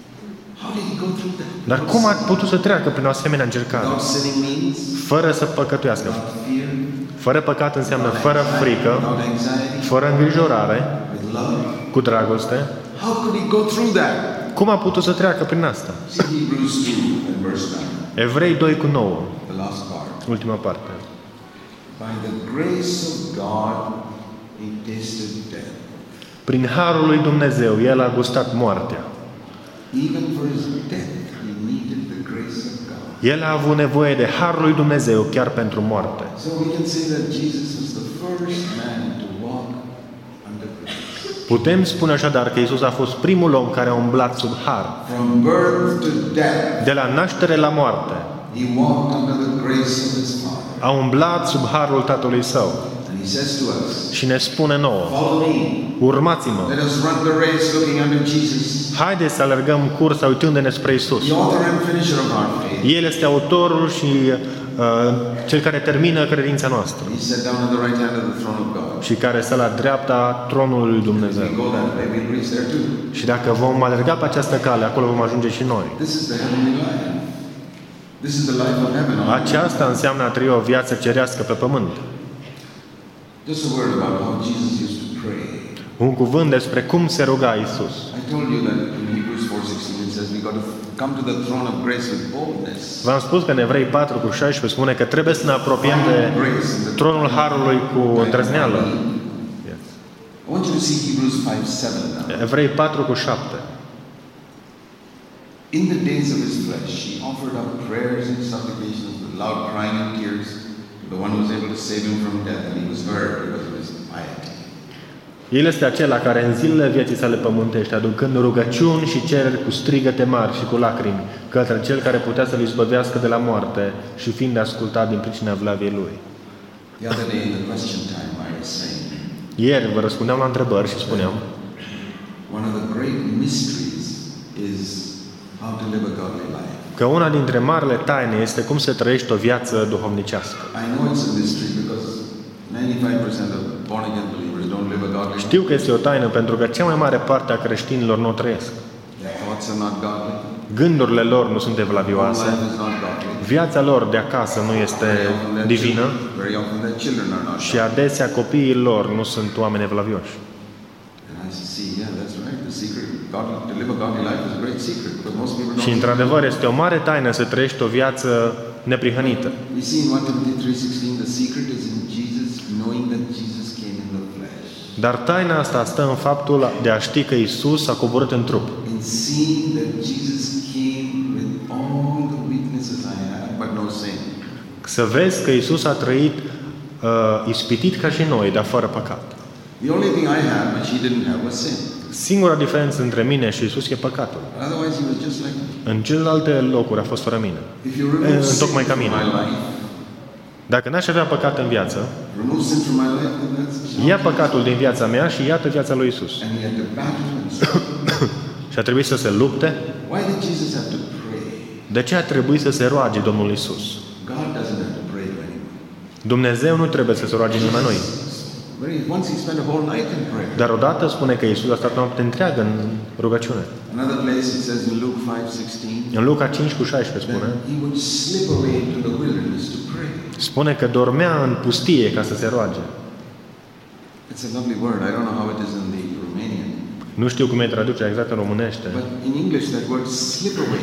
How did he go through that? Dar cum a putut să treacă prin o asemenea încercare? Without sinning means, Fără să păcătuiască. without fear, Fără păcat înseamnă fără frică, without anxiety, fără îngrijorare, with love. cu dragoste. How could he go through that? Cum a putut să treacă prin asta? See Hebrews 2 and verse 9, Evrei 2:9, the last part. ultima parte. By the grace of God, he tasted death. Prin harul lui Dumnezeu, el a gustat moartea. Even for his death, he needed the grace of God. El a avut nevoie de harul lui Dumnezeu chiar pentru moarte. So we can say that Jesus was the first man to walk under grace. Putem spune așadar că Iisus a fost primul om care a umblat sub har. From birth to death, De la naștere la moarte, he walked under the grace of his Father. a umblat sub harul Tatălui Său. And he says to us, Și ne spune nouă, follow me. urmați-mă. Let us run the race looking unto Jesus, Haideți să alergăm cursa uitându-ne spre Iisus. the author and finisher of our faith. El este autorul și cel care termină credința noastră He sat down at the right hand of the throne of God. și care stă la dreapta tronului lui If we Dumnezeu. go that way, we'll reach there too. Și dacă vom alerga pe această cale, acolo vom ajunge și noi. This is the heavenly life. This is the life of heaven. Aceasta înseamnă a trăi o viață cerească pe pământ. Just a word about how Jesus used to pray. Un cuvânt despre cum se ruga Iisus. I told you that in Hebrews 4:16 it says we got to come to the throne of grace with boldness. V-am spus că în Evrei 4:16 spune că trebuie să ne apropiem de tronul harului cu îndrăzneală. I want you to see Hebrews 5:7 now. Evrei 4:7. In the days of his flesh, he offered up prayers and supplications with loud crying and tears to the one who was able to save him from death, and he was heard because of his piety. El este acela care în zilele vieții sale pământești, aducând rugăciuni și cereri cu strigăte mari și cu lacrimi, către cel care putea să-l izbăvească de la moarte și fiind ascultat din pricina evlaviei lui. The other day in the question time, I was saying, Ieri vă răspundeam la întrebări și spuneam, one of the great mysteries is how to live a godly life. că una dintre marile taine este cum se trăiește o viață duhovnicească. I know it's a mystery because 95% of born-again believers don't live a godly life. Știu că este o taină pentru că cea mai mare parte a creștinilor nu o trăiesc. Their thoughts are not godly. Gândurile lor nu sunt Home evlavioase, life is not godly. viața lor de acasă nu este divină Very often their children are not și adesea copiii lor nu sunt oameni evlavioși. And I see, yeah, that's right. The secret, to live a godly life is a great secret, but most people don't. Și într-adevăr este o mare taină să trăiești o viață neprihănită. We see in 1 Timothy 3:16, the secret is in Jesus, knowing that Jesus came in the flesh. Dar taina asta stă în faptul de a ști că Isus a coborât în trup. In seeing that Jesus came with all the weaknesses I have, but no sin. Să vezi că Isus a trăit ispitit ca și noi, dar fără păcat. The only thing I have, which he didn't have, was sin. Singura diferență între mine și Isus e păcatul. Otherwise, he was just like me. În celelalte locuri a fost fără mine. If you remove sin Tocmai ca from mine. my life, Dacă n-aș avea păcat în viață, remove sin from my life, then that's ia păcatul din viața mea și iată viața lui Isus. and he had to battle and struggle. Și a trebuit să se lupte. Why did Jesus have to pray? De ce a trebuit să se roage Domnul Isus? God doesn't have to pray to anyone. Dumnezeu nu trebuie să se roage nimănui. Once he spent a whole night in prayer. Dar odată spune că Isus a stat noapte întreagă în rugăciune. Another place it says in Luke 5:16. În Luca 5:16 spune, He would slip away into the wilderness to pray. spune că dormea în pustie ca să se roage. It's a lovely word. I don't know how it is in the Romanian. Nu știu cum e traducerea exact în românește, But in English that word slip away.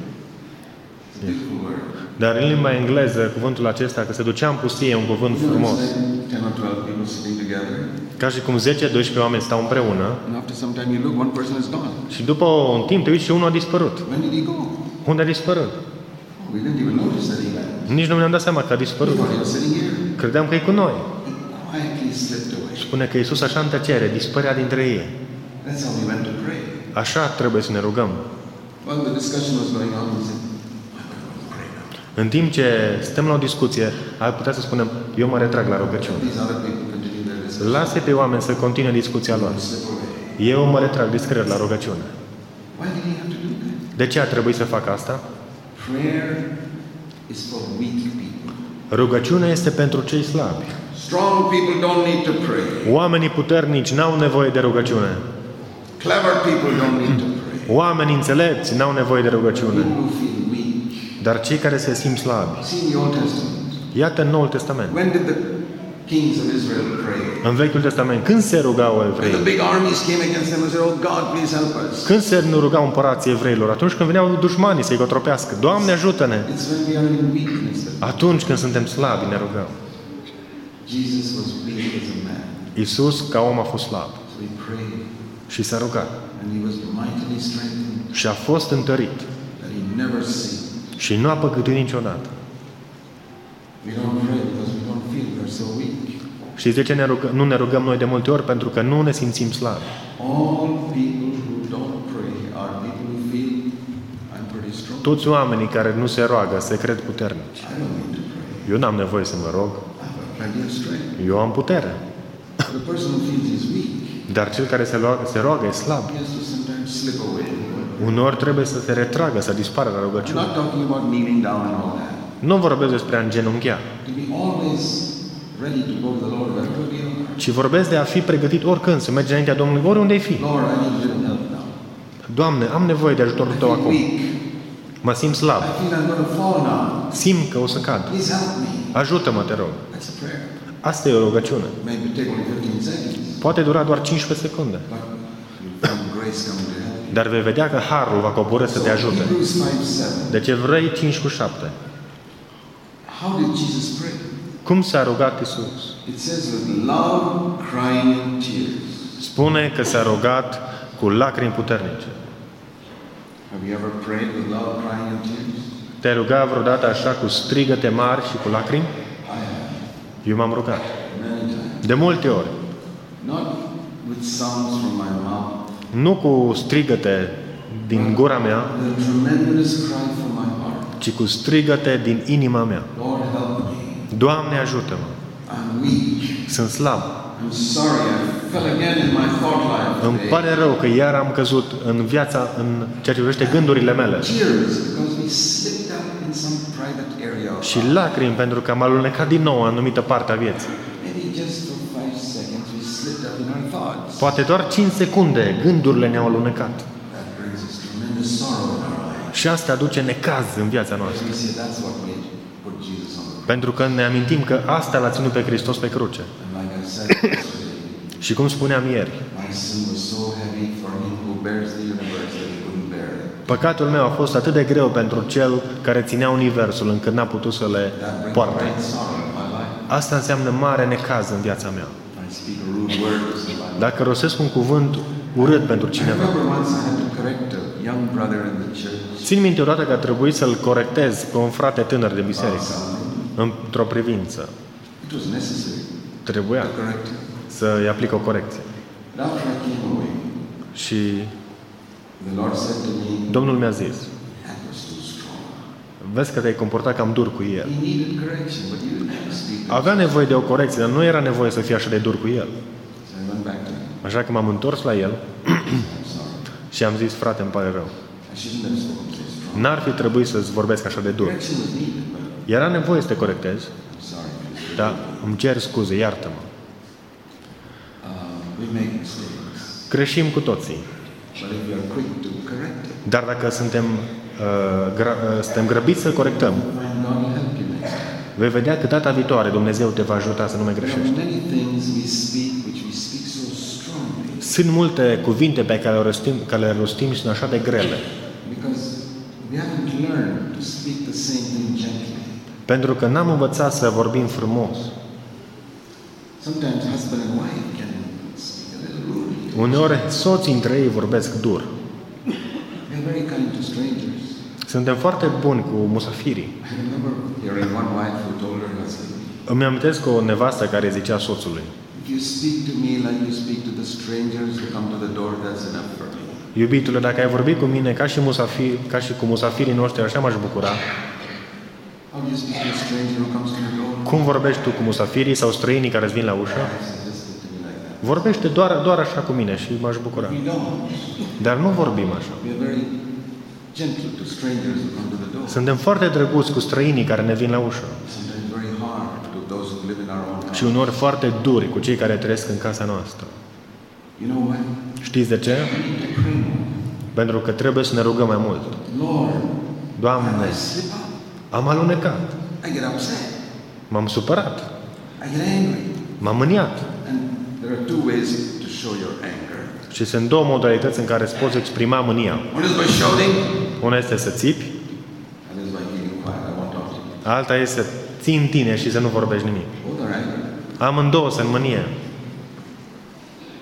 It's a beautiful word. dar în limba engleză cuvântul acesta, că se ducea în pustie, e un cuvânt frumos. It's like 10 or 12 people sitting together. Ca și cum 10-12 oameni stau împreună And after some time you look, one person is gone. și după un timp te uiți și unul a dispărut. When did he go? Unde a dispărut? We didn't even notice that he went. Nici nu ne-am dat seama că a We dispărut. thought he was sitting here. Credeam că e cu noi. He quietly slipped away. Spune că Iisus așa în tăcere dispărea dintre ei. That's how we went to pray. Așa trebuie să ne rugăm. While the discussion was going on, we said, I'm going to pray now. În timp ce stăm la o discuție, ar putea să spunem, eu mă retrag la rugăciune. These other people continue their discussion. Lasă pe oameni să continue discuția lor. Slip away. Eu mă retrag discret la rugăciune. Why did he have to do that? De ce a trebuit să fac asta? Prayer is for weak people. Rugăciunea este pentru cei slabi. Strong people don't need to pray. Oamenii puternici n-au nevoie de rugăciune. Clever people don't need to pray. Oamenii înțelepți n-au nevoie de rugăciune. People who feel weak. Dar cei care se simt slabi. See in the Old Testament. Iată în Noul Testament. When did the kings of Israel pray? În Vechiul Testament, când se rugau When the evreii? big armies came against them and said, "Oh God, please help us." Când se rugau împărații evreilor? Atunci când veneau dușmanii să-i cotropească. Doamne, ajută-ne! It's when we are in weakness that Atunci când suntem slabi, ne rugăm. Jesus was weak as a man. Iisus, ca om, a fost slab. So So he prayed, și s-a rugat. and he was mightily strengthened, Și a fost întărit that he never sinned. și nu a păcătuit niciodată. We don't pray because we don't feel we're so weak. Știți de ce nu ne rugăm noi de multe ori? Pentru că nu ne simțim slabi. All people who don't pray are people who feel I'm pretty strong. Toți oamenii care nu se roagă se cred puternici. I don't need to pray. Eu n-am nevoie să mă rog. I've got plenty of strength. Eu am putere. The person who feels he's weak, Dar cel care se roagă e slab. he has to sometimes slip away. Uneori trebuie să se retragă, să dispară la I'm rugăciune. not talking about kneeling down and all that. Nu vorbesc despre a îngenunchea, To be always ready to go to the Lord wherever we are. ci vorbesc de a fi pregătit oricând, să mergi înaintea Domnului, oriunde ai fi. Lord, I need little help now. Doamne, am nevoie de ajutorul I Tău feel acum. weak. Mă simt slab. I feel I'm going to fall now. Simt că o să cad. Please help me. Ajută-mă, te rog. That's a prayer. Asta e o rugăciune. Maybe take only 15 seconds, Poate dura doar 15 secunde. but you'll find grace coming to help you. Dar vei vedea că harul va coborî să te ajute. Hebrews 5:7. Deci Evrei 5:7. How did Jesus pray? Cum s-a rugat Iisus? It says with loud crying and tears. Spune că s-a rugat cu lacrimi puternice. Have you ever prayed with loud crying and tears? Te-ai rugat vreodată așa cu strigăte mari și cu lacrimi? I have, Eu m-am rugat. many times. De multe ori. Not with sounds from my mouth, Nu cu strigăte din gura mea, but a tremendous cry from my heart. ci cu strigăte din inima mea. Lord, help me. Doamne, ajută-mă! I'm weak. Sunt slab. I'm sorry. I fell again in my thought life Îmi today. pare rău că iar am căzut în viața, în ceea ce privește gândurile mele. Tears because we slipped up in some private area of Și lacrimi pentru că am alunecat din nou în anumită parte a vieții. maybe just for 5 seconds we slipped up in our thoughts. Poate doar 5 secunde gândurile ne-au alunecat. That brings us tremendous sorrow in our lives. Și asta aduce necaz în viața noastră. We say that's what made put Jesus on the cross. Pentru că ne amintim că asta l-a ținut pe Hristos pe cruce. And like I said yesterday, Și cum spuneam ieri, my sin was so heavy for him who bears the universe that he couldn't bear it. păcatul meu a fost atât de greu pentru cel care ținea universul încât n-a putut să le That brings poarte. great sorrow in my life. Asta înseamnă mare necaz în viața mea. I speak a rude word to somebody. Dacă rostesc un cuvânt urât pentru I cineva. remember once I had to correct a young brother in the church. Țin minte odată că a trebuit să-l corectez pe un frate tânăr de biserică, Something. într-o privință. It was necessary Trebuia to correct him. să-i aplic o corecție. But after I came away, Și the Lord said to me, Domnul mi-a zis, that was too strong. vezi că te-ai comportat cam dur cu el. He needed correction, but you didn't speak. Avea nevoie de o corecție, dar nu era nevoie să fie așa de dur cu el. So I went back to him. Așa că m-am întors la el I'm sorry. și am zis, frate, îmi pare rău. I shouldn't have spoken so strong. N-ar fi trebuit să-ți vorbesc așa de dur. Correction was needed, but Era nevoie să te corectez, I'm sorry. dar îmi cer scuze, iartă-mă. We make mistakes. Greșim cu toții. But if you are quick to correct it, Dar dacă suntem grăbiți să corectăm, find God will help you next time. vei vedea că data viitoare Dumnezeu te va ajuta să nu mai There greșești. are many things we speak which we speak so strongly Sunt multe cuvinte pe care le rostim și sunt așa de grele. because we haven't learned to speak the same thing gently. Pentru că n-am învățat să vorbim frumos. Sometimes husband and wife can speak a little rudely. Uneori soții între ei vorbesc dur. We are very kind to strangers. Suntem foarte buni cu musafirii. I remember hearing one wife who told her husband, Îmi amintesc o nevastă care zicea soțului, if you speak to me like you speak to the strangers who come to the door, that's enough for me. iubitule, dacă ai vorbit cu mine ca și cu musafirii noștri, așa m-aș bucura. How do you speak to a stranger who comes to the door? Cum vorbești tu cu musafirii sau străinii care îți vin la ușă? I suggested to me like that. Vorbește doar așa cu mine și m-aș bucura. We don't. Dar nu vorbim așa. We are very gentle to strangers who come to the door. Suntem foarte drăguți cu străinii care ne vin la ușă. Sometimes very hard to those who live in our own house. Și uneori foarte duri cu cei care trăiesc în casa noastră. You know why? Știți de ce? We need to pray more. Pentru că trebuie să ne rugăm mai mult. Lord, Doamne, I slip up. am alunecat, I get upset. m-am supărat, I get angry. m-am mâniat. And there are two ways to show your anger. Și sunt două modalități în care îți poți exprima mânia. One is by shouting, Una este să țipi, and is by keeping quiet. I won't talk to you. alta este să ții în tine și să nu vorbești nimic. Both are anger. Amândouă sunt mânie. How to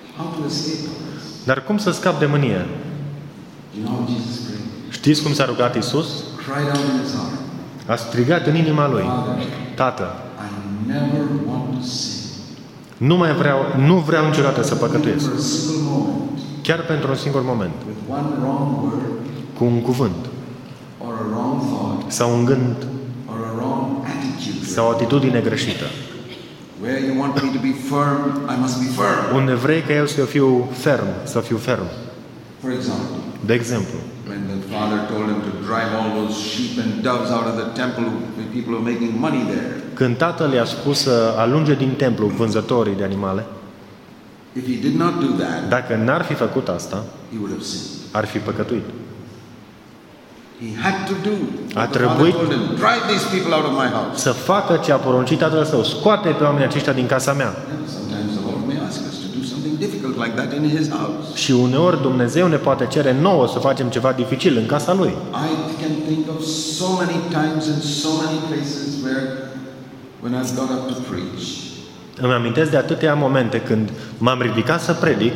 to escape all this? Dar cum să scap de mânie? You know how Jesus prayed? Știți cum s-a rugat Iisus? Cried out in his heart. A strigat în inima lui: Tată, I never want to sin. nu vreau niciodată să păcătuiesc. For a single moment, Chiar pentru un singur moment. with one wrong word, Cu un cuvânt. or a wrong thought, Sau un gând. or a wrong attitude. Sau o atitudine greșită. Where you want me to be firm, I must be firm. Unde vrei ca eu să fiu ferm, să fiu ferm. For example, De exemplu, when the father told him to drive all those sheep and doves out of the temple, the people were making money there. când tatăl i-a spus să alunge din templu vânzătorii de animale, If he did not do that, dacă n-ar fi făcut asta, he would have sinned. ar fi păcătuit. He had to do A what the father trebuit told him. Drive these people out of my house. Să facă ce a poruncit tatăl său: scoate pe oamenii aceștia din casa mea. Sometimes the Lord may ask us to do something difficult like that in His house. Și uneori Dumnezeu ne poate cere nouă să facem ceva dificil în casa Lui. I can think of so many times and so many places where, when I've got up to preach, Îmi amintesc de atâtea momente când m-am ridicat să predic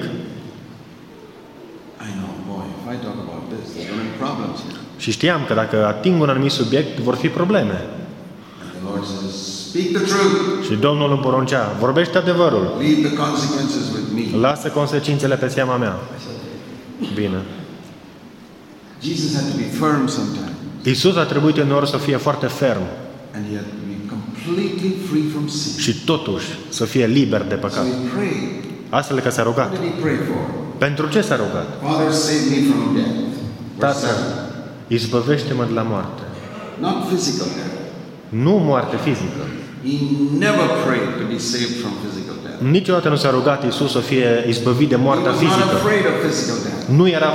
I know, boy, if I talk about this, there's going to be problems here. și știam că dacă ating un anumit subiect, vor fi probleme. And the Lord says, speak the truth. Și Domnul îmi poruncea: vorbește adevărul, Leave the consequences with me. lasă consecințele pe seama mea. Bine. Jesus had to be firm sometimes. Iisus a trebuit uneori să fie foarte ferm And He had to be completely free from sin. și totuși să fie liber de So păcat. He prayed. Astfel că s-a What rugat. did He pray for? Pentru ce s-a rugat? Father, save me from death. Verse Tată, 7. izbăvește-mă de la moarte. Not physical death. Nu moarte fizică. He never prayed to be saved from physical death. Niciodată nu s-a rugat Iisus să fie izbăvit de He moartea was not fizică. afraid of physical death. Nu era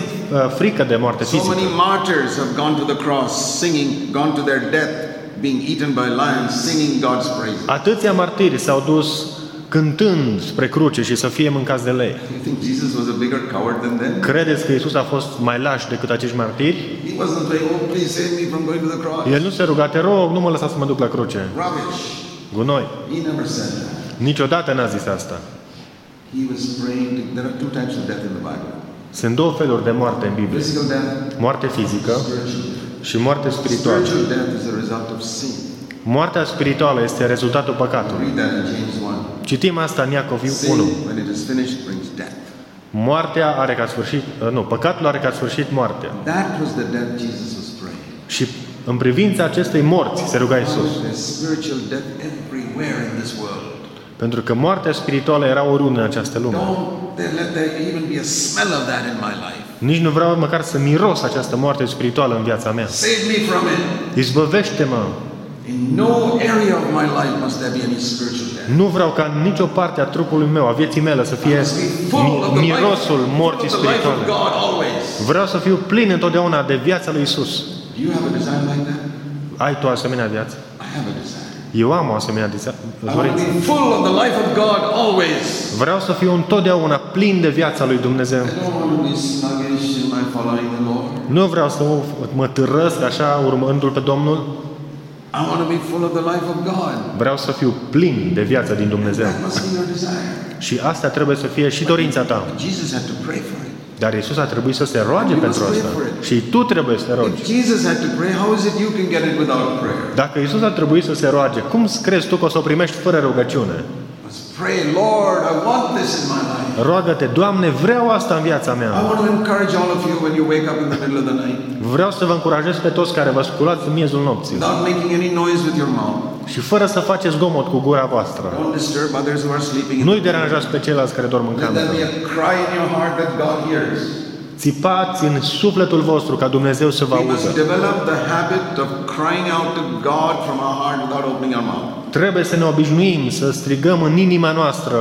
frică de moarte So fizică. many martyrs have gone to the cross singing, gone to their death, being eaten by lions, singing God's praise. Atâția martiri s-au dus cântând spre cruce și să fie mâncați de lei. You think Jesus was a bigger coward than them? Credeți că Iisus a fost mai laș decât acești martiri? He wasn't saying, oh, please save me from going to the cross. El nu se ruga: te rog, nu mă lăsa să mă duc la cruce. Rubbish. Gunoi. He never said that. Niciodată n-a zis asta. He was praying. There are two types of death in the Bible. Sunt două feluri de moarte în Biblie. Physical death, Moarte fizică spiritual death. și moarte spirituală. Spiritual death is a result of sin. Moartea spirituală este rezultatul păcatului. Read that in James 1. Citim asta în Iacov 1. Sin, when it is finished, brings death. Moartea are ca sfârșit, păcatul are ca sfârșit moartea. That was the death Jesus was praying. Și în privința acestei morți se ruga Iisus. There's spiritual death everywhere in this world. Pentru că moartea spirituală era oriunde în această lume. Don't let there even be a smell of that in my life. Nici nu vreau măcar să miros această moarte spirituală în viața mea. Save me from it. Izbăvește-mă! In no area of my life must there be any spiritual death. Nu vreau ca în nicio parte a trupului meu, a vieții mele, să fie Must be full of the mirosul life, morții full of the life of spirituale. God always. Vreau să fiu plin întotdeauna de viața lui Isus. Do you have a desire like that? Ai tu o asemenea viață? I have a desire. Eu am o asemenea I want to dorință. be full of the life of God always. Vreau să fiu întotdeauna plin de viața lui Dumnezeu. I don't want to be sluggish in my following the Lord. Nu vreau să mă târăsc așa urmându-L pe Domnul. I want to be full of the life of God. Vreau să fiu plin de viața din Dumnezeu. That must be your desire. Și asta trebuie să fie și dorința ta. Jesus had to pray for it. Dar Iisus a trebuit să se roage pentru asta. Și tu trebuie să te rogi. If Jesus had to pray, how is it you can get it without prayer? Dacă Iisus a trebuit să se roage, cum crezi tu că o să o primești fără rugăciune? Let's pray, Lord, I want this in my life. Roagă-te: Doamne, vreau asta în viața I mea. want to encourage all of you when you wake up in the middle of the night, Vreau să vă încurajez pe toți care vă sculați în miezul nopții without making any noise with your mouth. și fără să faceți zgomot cu gura voastră. Don't disturb others who are sleeping. Nu-i deranjați pe ceilalți care dorm în Let there cameră. be a cry in your heart that God hears. Țipați în sufletul vostru ca Dumnezeu să vă We must audă. develop the habit of crying out to God from our heart without opening our mouth. Trebuie să ne obișnuim să strigăm în inima noastră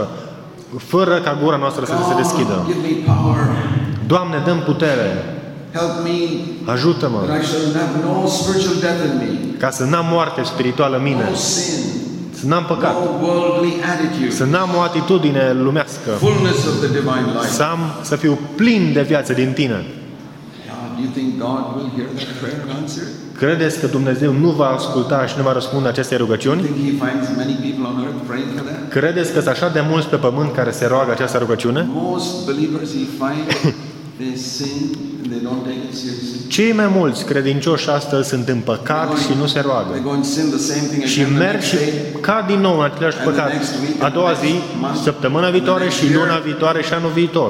fără ca gura noastră să se deschidă. God, give me power. Doamne, dă-mi putere, Help me ajută-mă that I shall have no spiritual death in me, ca să n-am moarte spirituală în mine, no sin, să n-am păcat, no worldly attitude, să n-am o atitudine lumească, fullness of the divine life. să fiu plin de viață din Tine. Do you think God will hear that prayer and answer it? Credeți că Dumnezeu nu va asculta și nu va răspunde acestei rugăciuni? Think He finds many people on earth praying for that? Credeți că sunt așa de mulți pe pământ care se roagă această rugăciune? Most believers He finds, they sin and they don't take it seriously. Cei mai mulți credincioși astăzi sunt în păcat și nu se roagă. They go and sin the same thing Și again the merg next și day. cad din nou în același păcat. A doua zi, săptămâna viitoare și luna viitoare și anul viitor.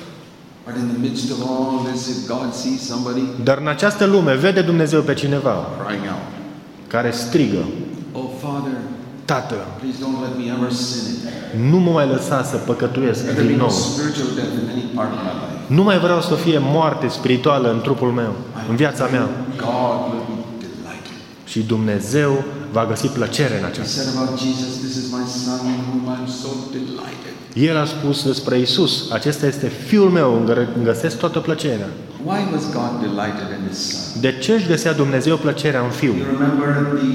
But in the midst of all this, if God sees somebody Dar în această lume vede Dumnezeu pe cineva crying out, care strigă: "Oh Father, Tată, please don't let me ever sin again. nu mă mai lăsa să păcătuiesc Let there be din no nou. spiritual death in any part of my life. Nu mai vreau să fie moarte spirituală în trupul meu, în viața mea." God will be delighted." Și Dumnezeu va găsi plăcere în He aceasta. said about Jesus, "This is my son in whom I'm so delighted." El a spus despre Isus: acesta este Fiul meu, în care îmi găsesc toată plăcerea. Why was God delighted in His Son? De ce își găsea Dumnezeu plăcerea în Fiul? You remember the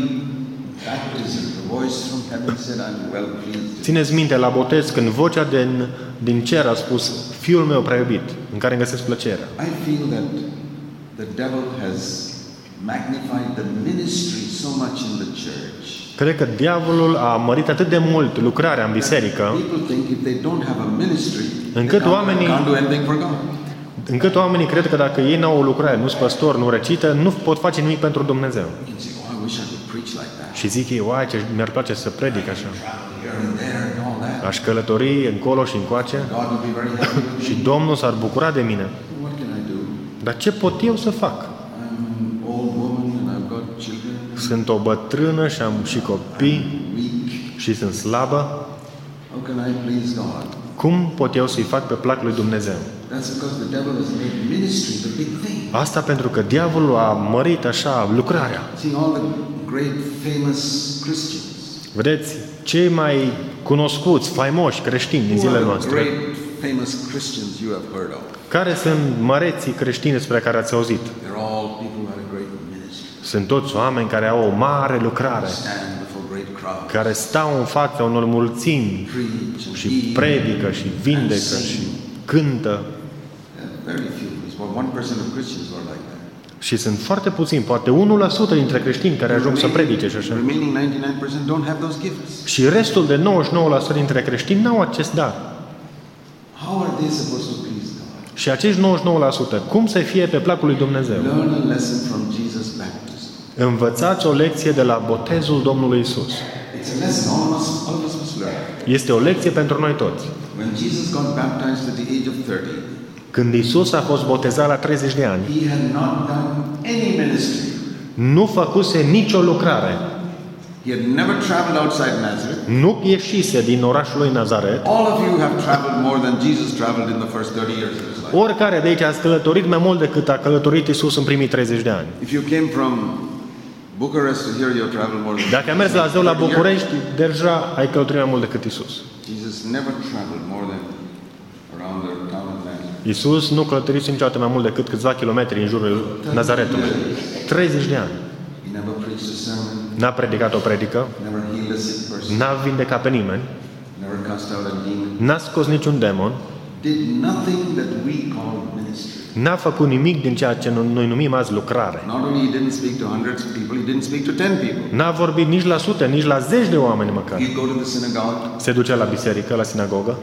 baptism, the voice from heaven said, "I'm well pleased." Țineți minte, la botez, când vocea din cer a spus: Fiul meu prea iubit, în care îmi găsesc plăcerea. I feel that the devil has magnified the ministry so much in the church. Cred că diavolul a mărit atât de mult lucrarea în biserică, People think if they don't have a ministry, Încât they oamenii- can't do anything for God. încât oamenii cred că dacă ei n-au o lucrare, nu-s păstor, nu recită, nu pot face nimic pentru Dumnezeu. You can say, "Oh, I wish I could preach like that." Și zic ei: uai, ce mi-ar place să predic așa. Travel here and there and all that. Aș călători încolo și încoace God will be very happy with me. și Domnul s-ar bucura de mine. What can I do? Dar ce pot eu să fac? I'm an old woman and I've got children. Sunt o bătrână și am și copii Weak. și sunt slabă. How can I please God? Cum pot eu să-i fac pe plac lui Dumnezeu? That's because the devil has made ministry the big thing. Asta pentru că diavolul a mărit așa lucrarea. See all the great famous Christians. Vedeți, cei mai cunoscuți, faimoși creștini din Who are zilele the noastre, great famous Christians you have heard of? care sunt măreții creștini despre care ați auzit? They're all people who had a great ministry. Sunt toți oameni care au o mare lucrare, Stand before great crowds. care stau în fața unor mulțimi Preach and și heal. predică și vindecă și cântă. Very few. It's about 1% of Christians who are like that. Și sunt foarte puțini, poate 1% dintre creștini care ajung să predice și așa. Remaining 99% don't have those gifts. Și restul de 99% dintre creștini n-au acest dar. How are they supposed to please God? Și acești 99%, cum să fie pe placul lui Dumnezeu? Learn a lesson from Jesus' baptism. Învățați o lecție de la botezul Domnului Isus. It's a lesson all of us must learn. Este o lecție pentru noi toți. When Jesus got baptized at the age of 30, Când Isus a fost botezat la 30 de ani, He had not done any ministry. nu făcuse nicio lucrare. He had never traveled outside Nazareth. Nu ieșise din orașul lui Nazaret. All of you have traveled more than Jesus traveled in the first 30 years of His life. Oricare de aici ați călătorit mai mult decât a călătorit Isus în primii 30 de ani. If you came from Bucharest to here, you traveled more than Dacă ai mers la Zeu la București, deja ai călătorit mai mult decât Isus. Jesus never traveled more than around the town of Nazareth. Isus nu călătorise niciodată mai mult decât câțiva kilometri în jurul Nazaretului. 30 de ani. He never preached a sermon, N-a predicat o predică, never healed a sick person, n-a vindecat pe nimeni, never cast out a demon, n-a scos niciun demon, did nothing that we call ministry. n-a făcut nimic din ceea ce noi numim azi lucrare. Not only he didn't speak to hundreds of people, he didn't speak to 10 people. N-a vorbit nici la sute, nici la zeci de oameni măcar. He'd go to the synagogue Se ducea la biserică, la sinagogă,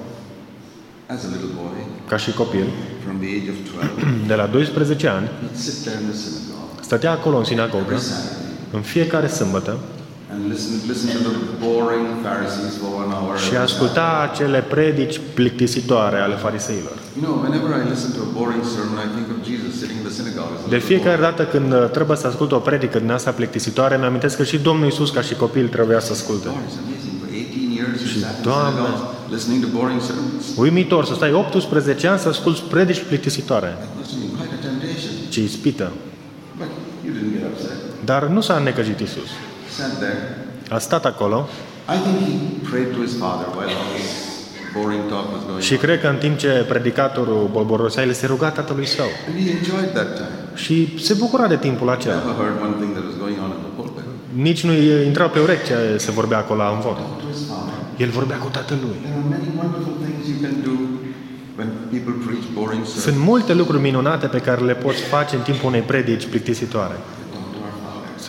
as a little boy, ca și copil, from the age of 12. de la 12 ani, He'd sit there in the synagogue stătea acolo în sinagogă, every Saturday în fiecare sâmbătă, and listen to the boring Pharisees for 1 hour. și asculta acele predici plictisitoare ale fariseilor. You know, whenever I listen to a boring sermon, I think of Jesus sitting in the synagogue as a De little fiecare boy. dată când trebuie să ascult o predică din asta plictisitoare, îmi amintesc că și Domnul Iisus ca și copil trebuia să asculte. God, it's amazing. For 18 years he sat in Doamne. synagogues listening to boring sermons. Uimitor să stai 18 ani să asculți predici plictisitoare. That must have been quite a temptation. Ce ispită. But you didn't get upset. Dar nu s-a necăjit Iisus. Sat there. A stat acolo I think he prayed to his father while all this boring talk was going și on. cred că în timp ce predicatorul bolborosea, el se ruga tatălui său. And he enjoyed that time. Și se bucura de timpul acela. Never heard one thing that was going on in the pulpit. Nici nu intrau pe urechi ce se vorbea acolo la învod. To his father. El vorbea cu tatălui. There are many wonderful things you can do when people preach boring sermons. Sunt multe lucruri minunate pe care le poți face în timpul unei predici plictisitoare. Talk to our Father.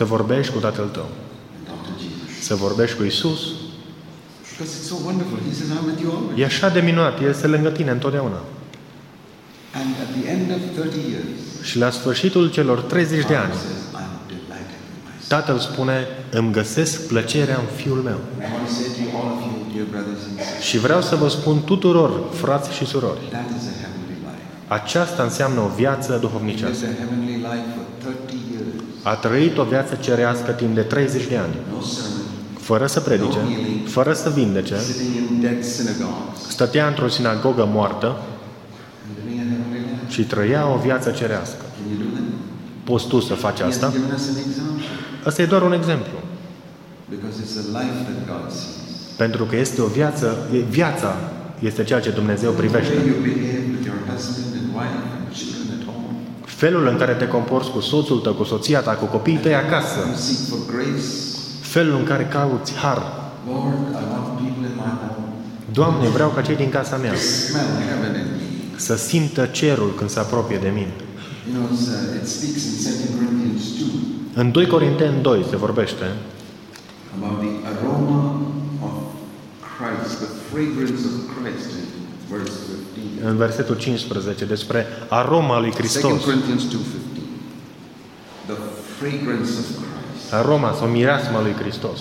să vorbești cu Tatăl tău. and talk to Jesus. Să vorbești cu Isus. Because it's so wonderful. He says, I'm with you always. E așa de minunat, El este lângă tine întotdeauna. And at the end of 30 years, Și la sfârșitul celor 30 de ani, God says, I'm delighted in my son. Tatăl spune, îmi găsesc plăcerea în Fiul meu. And I want to say to you, all of you, dear brothers and sisters, Și vreau să vă spun tuturor, frați și surori, that is a heavenly life. aceasta înseamnă o viață He duhovnicească. lived a heavenly life for 30 years. A trăit o viață cerească timp de 30 de ani, No sermon, fără să predice, fără să vindece, sitting in dead synagogues, stătea într-o sinagogă moartă and living a heavenly life. și trăia o viață cerească. Can you do that? Poți tu să faci He has asta? given us an example. Asta e doar un exemplu. Because it's a life that God sees. Pentru că este o viață, viața este ceea ce Dumnezeu The way privește. you behave with your husband and wife and children at home. Felul în care te comporți cu soțul tău, cu soția ta, cu copiii tăi acasă. You seek for grace. Felul în care cauți har. Lord, I want people in my home Doamne, vreau ca cei din casa mea to smell heaven in me. să simtă cerul când se apropie de mine. You know, it speaks in 2 Corinthians 2 În 2 Corinteni 2 se vorbește about the aroma of Christ, the fragrance of Christ in verse 15. în versetul 15 despre aroma lui 2 Hristos. Corinthians 2:15. The fragrance of Christ. Aroma sau mireasma lui Hristos.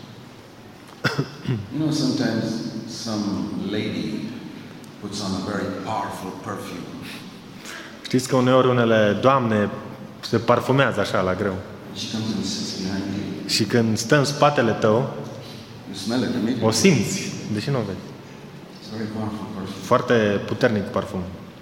You know, sometimes some lady puts on a very powerful perfume. Știți că uneori unele doamne se parfumează așa la greu. She comes and sits behind you. Și când stă în spatele tău, You smell it immediately. o simți, deși nu o vezi. It's a very powerful perfume. Foarte puternic parfum.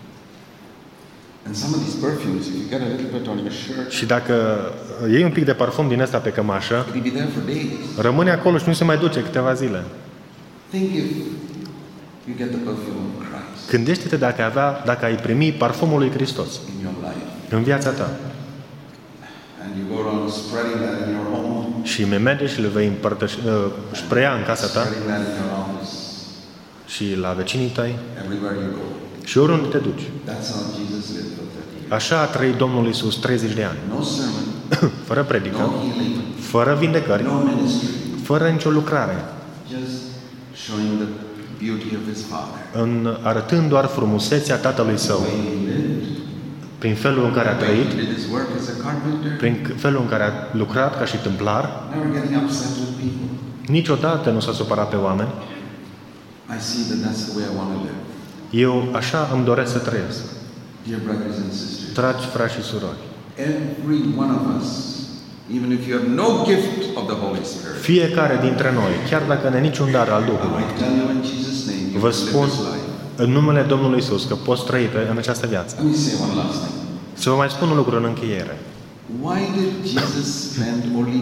And some of these perfumes, if you get a little bit on your shirt, Și dacă iei un pic de parfum din ăsta pe cămașă, it'll be there for days. rămâne acolo și nu se mai duce câteva zile. Think if you get the perfume of Christ Gândește-te dacă ai primi parfumul lui Hristos in your life, în viața ta and you go around spreading that in your home, și mergi și le vei sprea în casa ta spreading that in your office, și la vecinii tăi everywhere you go. și oriunde te duci. That's how Jesus lived for 30 years. Așa a trăit Domnul Iisus 30 de ani. No sermon, Fără predică, no healing, fără vindecări, no ministry, fără nicio lucrare, just showing the beauty of his Father. arătând doar frumusețea Tatălui Său, The way he lived, prin felul în care a the way trăit, he did his work as a carpenter, prin felul în care a lucrat ca și tâmplar, never getting upset with people. niciodată nu s-a supărat pe oameni. I see that that's the way I want to live. Eu așa îmi doresc să trăiesc. Dear brothers and sisters, Dragi frați și surori, every one of us, even if you have no gift of the Holy Spirit, fiecare dintre noi, chiar dacă ne niciun dar al Duhului, I tell you in Jesus' name, you vă can live spun this life. în numele Domnului Iisus că poți trăi în această viață. Let me say one last thing. Să vă mai spun un lucru în încheiere. Why did Jesus spend only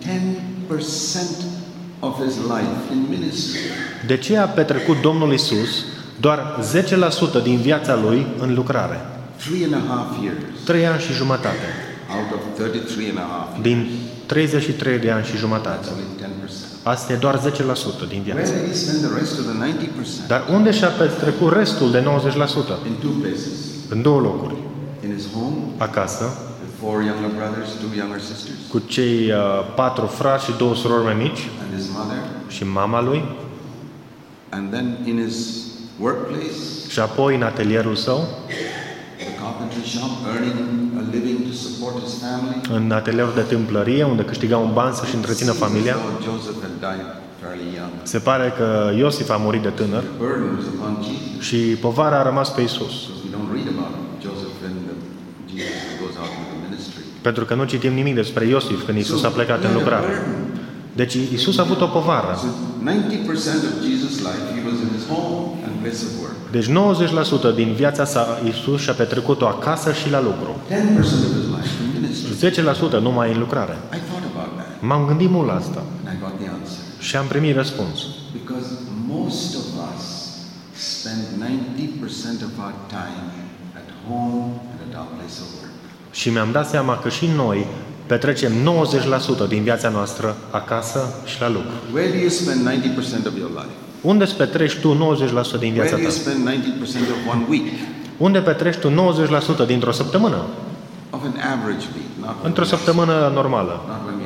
10% of his life in ministry? De ce a petrecut Domnul Iisus doar 10% din viața Lui în lucrare? 3.5 years 3 ani și jumătate. out of 33 and a half years. Din 33 de ani și That's jumătate. only 10%. Asta e doar 10% din Where viață. did he spend the rest of the 90%? Dar unde și-a petrecut restul de 90%? In two places. În două locuri. In his home, Acasă, with 4 younger brothers, 2 younger sisters, cu cei 4 frați și 2 surori mai mici and his mother. și mama lui, And then in his workplace, și apoi în atelierul său, the carpentry shop, earning a living to support his family. în atelierul de tâmplărie, unde câștiga un ban să-și întrețină Seems as familia. though Joseph had died fairly young. Se pare că Iosif a murit de tânăr The burden was upon Jesus. și povara a rămas pe Iisus. Because we don't read about Joseph when Jesus goes out into the ministry. Pentru că nu citim nimic despre Iosif când Iisus a plecat he în had a lucrare. burden. Deci Iisus a avut o povară. So 90% of Jesus' life, he was in his home and place of work. Deci 90% din viața sa Iisus și-a petrecut-o acasă și la lucru. 10% of his life in ministry. 10% numai în lucrare. I thought about that M-am gândit mult la asta and I got the answer. și am primit răspuns. Because most of us spend 90% of our time at home and at our place of work. Și mi-am dat seama că și noi petrecem 90% din viața noastră acasă și la lucru. Where do you spend 90% of your life? Unde îți petreci tu 90% din Where viața do you ta? spend 90% of one week? Unde petreci tu 90% dintr-o săptămână? Of an average week, not when Într-o we have- săptămână normală. not when we have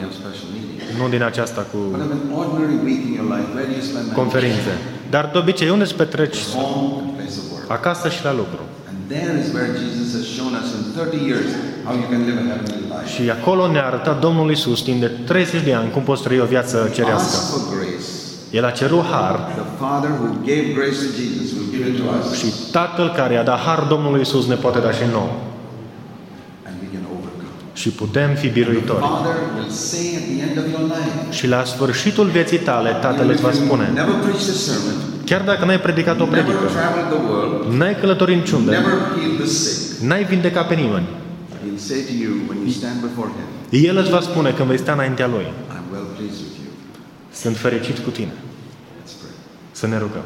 special meeting. nu din aceasta cu But of an ordinary week in your life, where do you spend that? conferințe. Dar de obicei, unde îți petreci? Home and place of work. Acasă și la lucru. And there is where Jesus has shown us in 30 years how you can live a heavenly life. Și acolo ne-a arătat Domnul Iisus timp de 30 de ani cum poți trăi o viață cerească. Ask for grace. El a cerut har The Father who gave grace to Jesus will give it to us. și Tatăl care i-a dat har Domnului Iisus ne poate da și nouă. And we can overcome. Și putem fi biruitori. Father will say at the end of your life, Și la sfârșitul vieții tale, Tatăl îți va spune, never preached a sermon, chiar dacă n-ai predicat o never predică, traveled the world, n-ai călătorit în ciundă, never healed the sick, n-ai vindecat pe nimeni, he'll say to you when you stand before him, El îți va spune când vei sta înaintea Lui, I'm well pleased with you. sunt fericit cu tine. Let's pray. Să ne rugăm.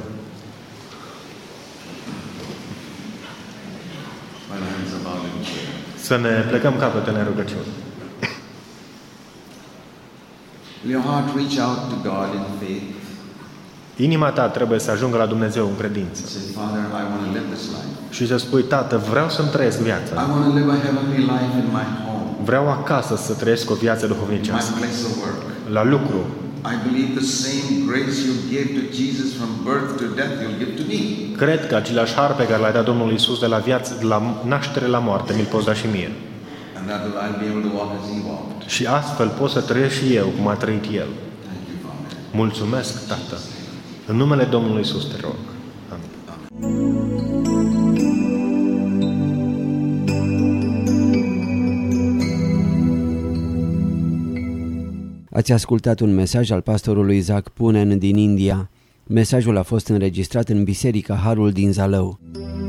While hands are bowed in prayer. Să ne plecăm capetele în rugăciune. Will your heart reach out to God in faith? Inima ta trebuie să ajungă la Dumnezeu în credință. Say, Father, I want to live this life. Și să spui, Tată, vreau să-mi trăiesc I viața. want to live a heavenly life in my home, Vreau acasă să trăiesc o viață in my duhovnicească. place of work. La lucru. I believe the same grace you gave to Jesus from birth to death, you'll give to me. Cred că același har pe care l-a dat Domnul Iisus de la viață, de la naștere la moarte, mi-l poți da și mie. And that I'll be able to walk as he walked. Și astfel pot să trăiesc și eu cum a trăit El. Thank you, Father. Mulțumesc, Tată. În numele Domnului Iisus te rog. Amin. Ați ascultat un mesaj al pastorului Zac Punen din India. Mesajul a fost înregistrat în Biserica Harul din Zalău.